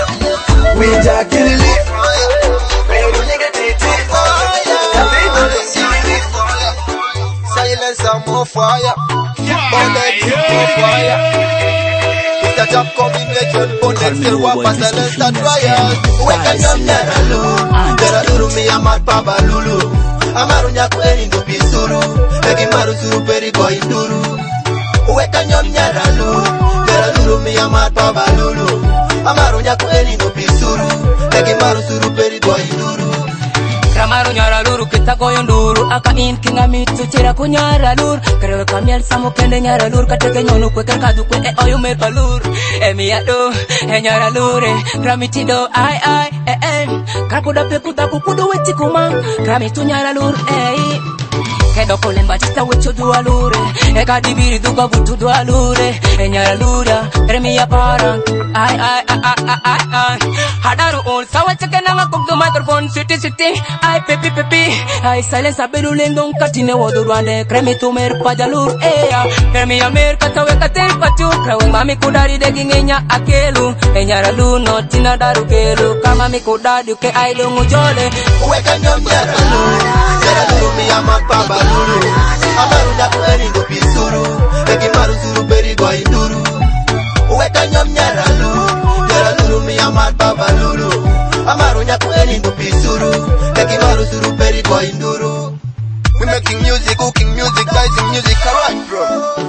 Winja kilili Meru nige titi Kabino de sili Silence and more fire Bonnet more fire It's a job combination Bonnet still wap and silence and fire Weka nyom nyara lu Nyara lulu mi amad paba lulu Amaru nyaku eni ndo pisuru Egi maru suru peri kwa induru Uweka nyom nyaralu Nyaralu mi amad paba lulu Amaru nyaku eni ndo pisuru Egi maru suru peri kwa induru Kramaru nyaraluru kita goyo nduru Aka in kinga mitu chira ku nyaralur Krewe kamiel samu kende nyaralur Kateke nyonu kwe kerkadu kwe e oyu mer balur E miyado e nyaralure Kramitido ai ai e en Krakuda pekuta kukudu weti kuma Kramitu nyaralur ei Kedo kolemba chita wecho dualure Eka dibiri duka butu dualure E nyaralura Kremi ya parang Ai ai ai ai ai ai Hadaru ol sawa cheke nanga kukdu microphone City city Ai pepi pepi Ai silence abelu lendong katine wodu rwande Kremi tu mer pajalur Eya Kremi ya mer katawe katel pachu Kreweng mami kudari degi ngenya akelu E nyaralu no tina daru kelu Kama mi kudari uke ailu ngujole Uweka nyom nyaralu Nyaralu mi amak paba lulu Amaru nyaku eni ndo pisuru Egi maru suru peri kwa induru Uweka nyom nyaralu Nyaralu mi amad paba lulu Amaru nyaku eni ndo pisuru Egi maru suru peri kwa induru We making music, cooking music, dicing music, alright bro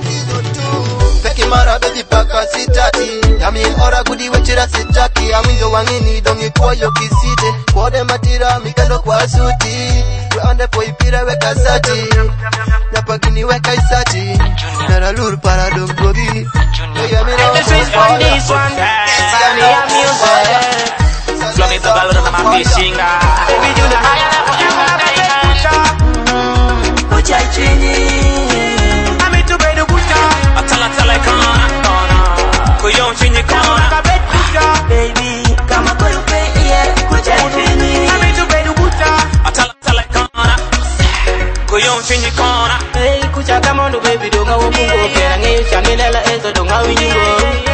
Peki mara bedi paka sitati Yamin ora gudi wechira sitaki Awinjo wangini dongi kwa yo kisite Kwode matira mikando kwa suti We onde po ipira weka sati Nyapagini weka isati Nara luru para dongogi This is from this one Sani ya music Flow me to galera na mapishinga Baby do the fire na kuchanga Pucha chini Ami tu bedu pucha Atala tala kana Kuyon chini kana Baby kama koyo pe yeah Pucha chini Ami tu bedu pucha Atala tala kana Kuyon chini kana Hey kucha kama ndo baby donga wukungo Kera ngeyo changinela ezo donga winyungo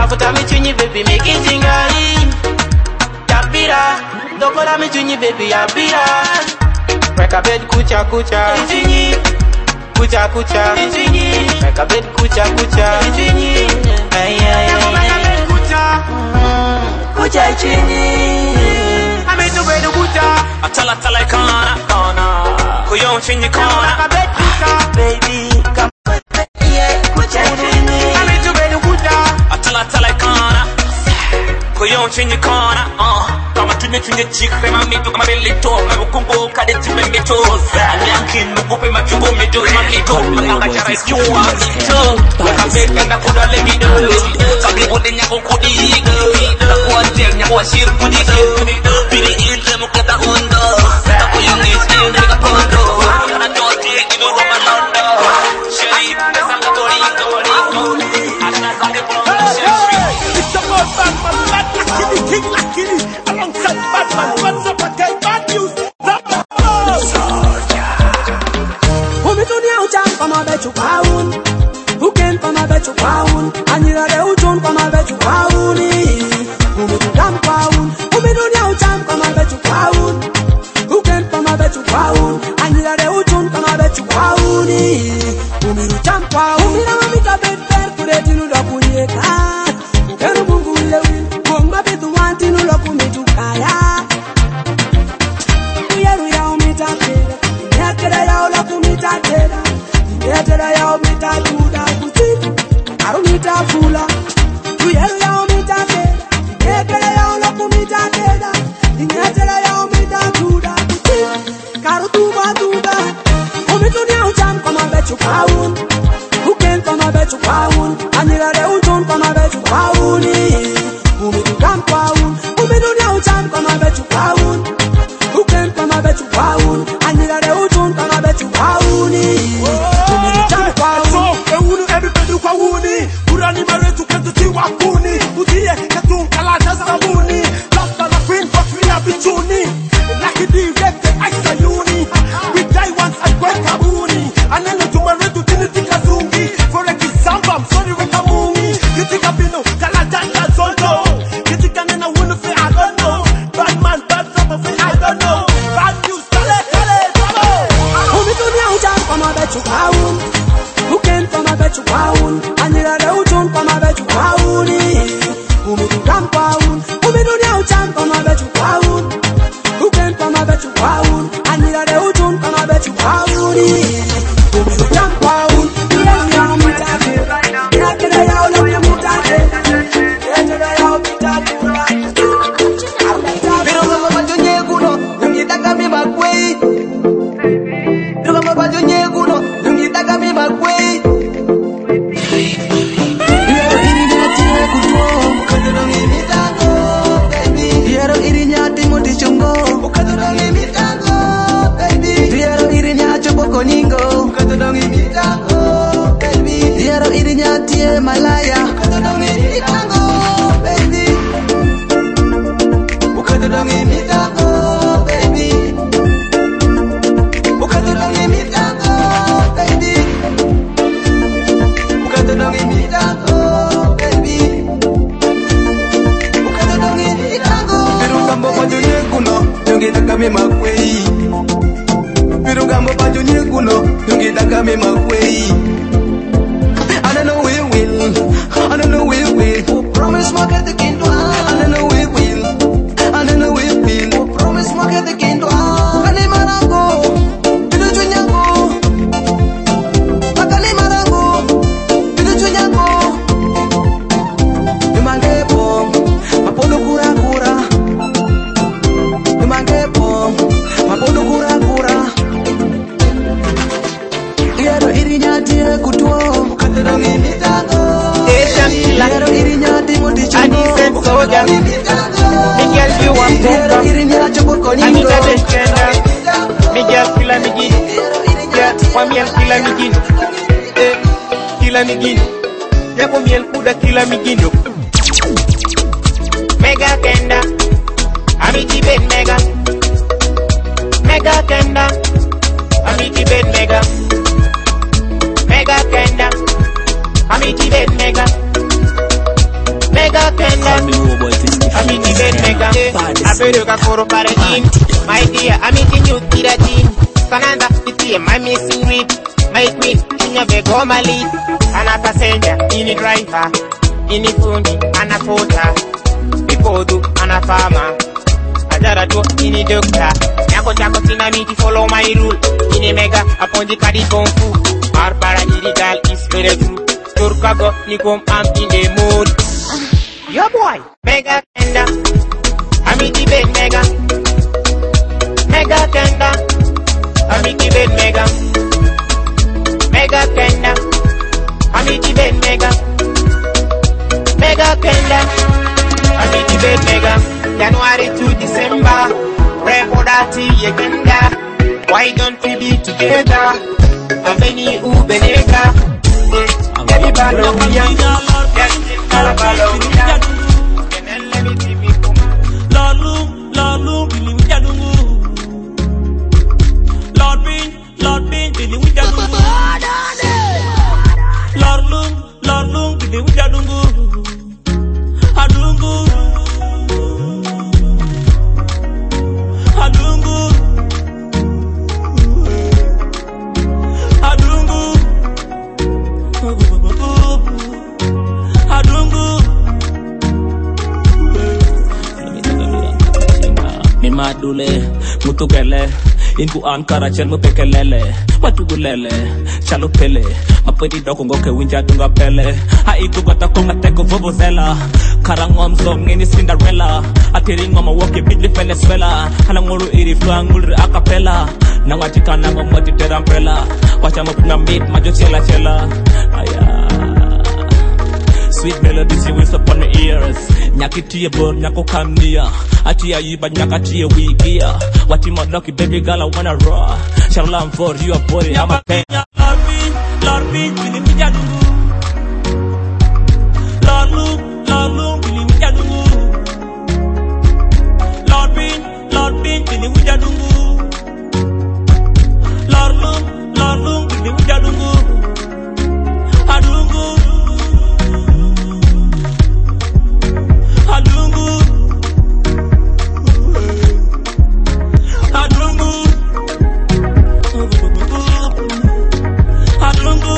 Mafuta michunyi baby make it tingari. Yapira, dokola michunyi baby yapira. Break a bed kucha kucha. Michunyi, kucha kucha. Michunyi, break a bed kucha kucha. Michunyi, ay ay ay. Break a bed kucha, kucha chini. I'm in the bed kucha. Atala tala kana kana. Kuyo chini kana. Break a bed kucha, baby. Come, yeah, kucha chini. I'm in the bed kucha. Atala tala kana. Kuyo chini kana. Ah. Kama tunye tunye chikre mamitu kama belito kama kumbo kade tipe mito Anyankin mukupe machumbo mito mamito Makanga chara iskiwa mito Waka beka na kuda legido Sabli kode nyako kudi higo Takuwa tel nyako washir kudi higo Pili ilre muketa hundo Taku yung iskil nega pondo Yana joti ido roma londo Sherif nesanga torito Asna sange pondo Sherif It's about Batman, Bat Lakini, King Lakini Alongside Batman, what's up, okay, bad news Umitunia uchan kama bechu kwaun Uken kama bechu kwaun Anirare uchun kama bechu kwauni Umitudam kwaun Umitunia uchan kama bechu kwaun Uken kama bechu kwaun Anirare uchun kama bechu kwauni Umirucham kwaun Umira mamita beber kuretinu dokunyeka Ukenu mungu ulewi Mwongma betu wantinu lokumitukaya Uyeru ya umitatera Nyakera ya ula kumitatera Nyakera ya umitatuda kusiku Arumita fula Uyeru ya umitatera Nyakera ya ula kumitatera Nyakera ya umitatuda kusiku Karutuba tuba Umitunia ucham kama bechu kaun Uken kama bechu kaun Anirare uchun kama bechu kauni Umitudam kaun Umitunia ucham kama bechu kaun Uken kama bechu kaun Anirare uchun kama bechu kauni Umitudam kaun Eunu everybody kwa uni Urani maretu ketu tiwa kuni Utie ketu kalata sabuni Lasta la queen for free abichuni Lucky direct aisa yuni We die once and kwe kabuni Anene tumaretu tiniti kazungi For a kisamba msori weka mungi Kitika bino kalata la zondo Kitika nena wunu fe I don't know Bad man bad trouble fe I don't know Bad news kale kale trouble Umitunia uchan kama bechu kaun Uken kama bechu kaun Anirare uchun kama bechu kauni Umitudam kaun Umitunia uchan kama bechu kaun Uken kama bechu kaun Anirare uchun kama bechu kauni Umitudam kaun Uyeru ya umitatera Nyakera ya ula kumitatera Nyakera ya umitatera Pero kama majunye kuno Nungitaka mi makwei Pero kama majunye kuno Nungitaka mi makwei Yero iri nyati kutuo Ukadunongi mitango baby Yero iri nyati moti chungo Ukadunongi mitango baby Yero iri nyati boko ningo Ukadunongi mitango baby Yero iri nyati malaya Ukadunongi mitango baby Ukadunongi mitango baby Ukadunongi mitango baby Ukadunongi mitango baby Ukadunongi mitango Birugambo pajunye kuno Nungitaka mi makwei Birugambo pajunye kuno Nungitaka mi makwei I don't know we will I don't know we will Promise market the kinto I don't know we will I don't know we will Promise market the kinto Kani marango Bidu chunyango Akali marango Bidu chunyango Nimangepo Mapodo kura kura Nimangepo Mapodo kura kura Yero iri nyati kutuo Ukadunongi mitango Yero iri nyati moti chungo Ukadunongi mitango Miguel you want Yero iri nyati boko ningo Anita Deshkenda Miguel kila migini Ya Wamiel kila migini Eh Kila migini Yako miel kuda kila migini Mega Kenda Amiti Ben Mega Mega Kenda Amiti Ben Mega Mega Kenda Amiti Ben Mega Mega Kenda, I'm in the bed, Mega. I better go for a paradigm. My dear, I'm in you, Tiratin. Canada, it's my missing rib. My queen, in your bed, go my lead. And a passenger, in a driver, in a fundi, and a porter. Before do, and a farmer. Ajara do, in a doctor. Nyako Chako Tinamiti, follow my rule. In a mega, upon the Kadi Kung Fu. Barbara illegal is very true. Turkago, Nikom, I'm in the mood. Your boy, Mega Kenda. I'm in the bed, Mega. Mega Kenda. I'm in the bed, Mega. Mega Kenda. I'm in the bed, Mega. Mega Kenda. I'm in the bed, Mega. January to December. Reportati Yekenda. Why don't we be together? Aveni Ubenega. Everybody, Lord, Billy with Yadungu. Lord Bin, Lord Bin, Billy with Yadungu. Lord Lung, Lord Lung, Billy with Yadungu. Adungu. Adungu. Adungu. Adungu. Madule, mutukele, inku ankara chel mupekelele, matugulele, chalupele, mapedi doko ngoke winja dunga pele, haitu gata konga teko vovozela, karangom song ini Cinderella, atiri ngoma woke bidli Venezuela, halanguru iri fluangul acapella, nangatika nango moti terampela, wacha mopina meet majo chela chela, aya. Sweet melodies you whisper upon my ears. Nyakiti burn, nyako come near. Atia yiba nyakati wigia. What you lucky baby girl I wanna raw. Charlam for you a boy I'm a pen. Lord Bin, Lord Bin, Billy with Yadungu. Lord Lung, Lord Lung, Billy with Yadungu. Lord Bin, Lord Bin, Billy with Yadungu. Lord Lung, Lord Lung, Billy with Yadungu. Adungu. Adungu, Adungu, Adungu.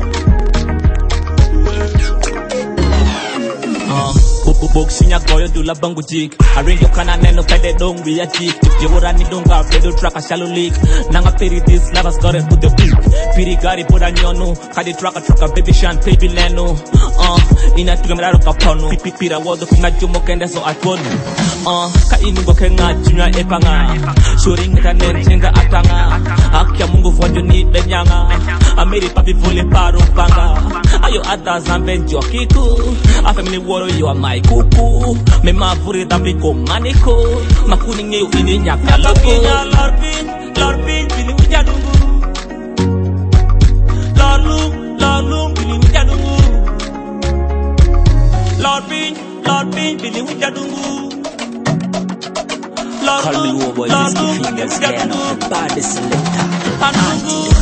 Uh, book sinya goyo do la bangu jik. Arrange your kana neno pede dong we a jik. If you were running don't have pedo track a shallow leak. Nanga peri this lovers got it put the beat. Piri gari put a nyono. Kadi track a track a baby shan baby leno. Uh, ina tugamera kapono. Pipi pira wodo kuna jumo kende so atwono. Uh, ka inugo kenga junya epanga. Shuring tanen chenga atanga. Akia mungu fonjo ni benyanga. Amiri papi vole paro panga. Ayo ada zambenjo kiku. A family woro you are my kuku. Me mavuri dambiko maniko. Makuni ngeu ini nyaka loko. Lord Bin, Lord Bin, Billy with Yadungu. Lord Lung, Lord Lung, Billy with Yadungu. Lord Bin, Lord Bin, Billy with Yadungu. Call me over, Whiskey Fingers, scan of the baddest selector.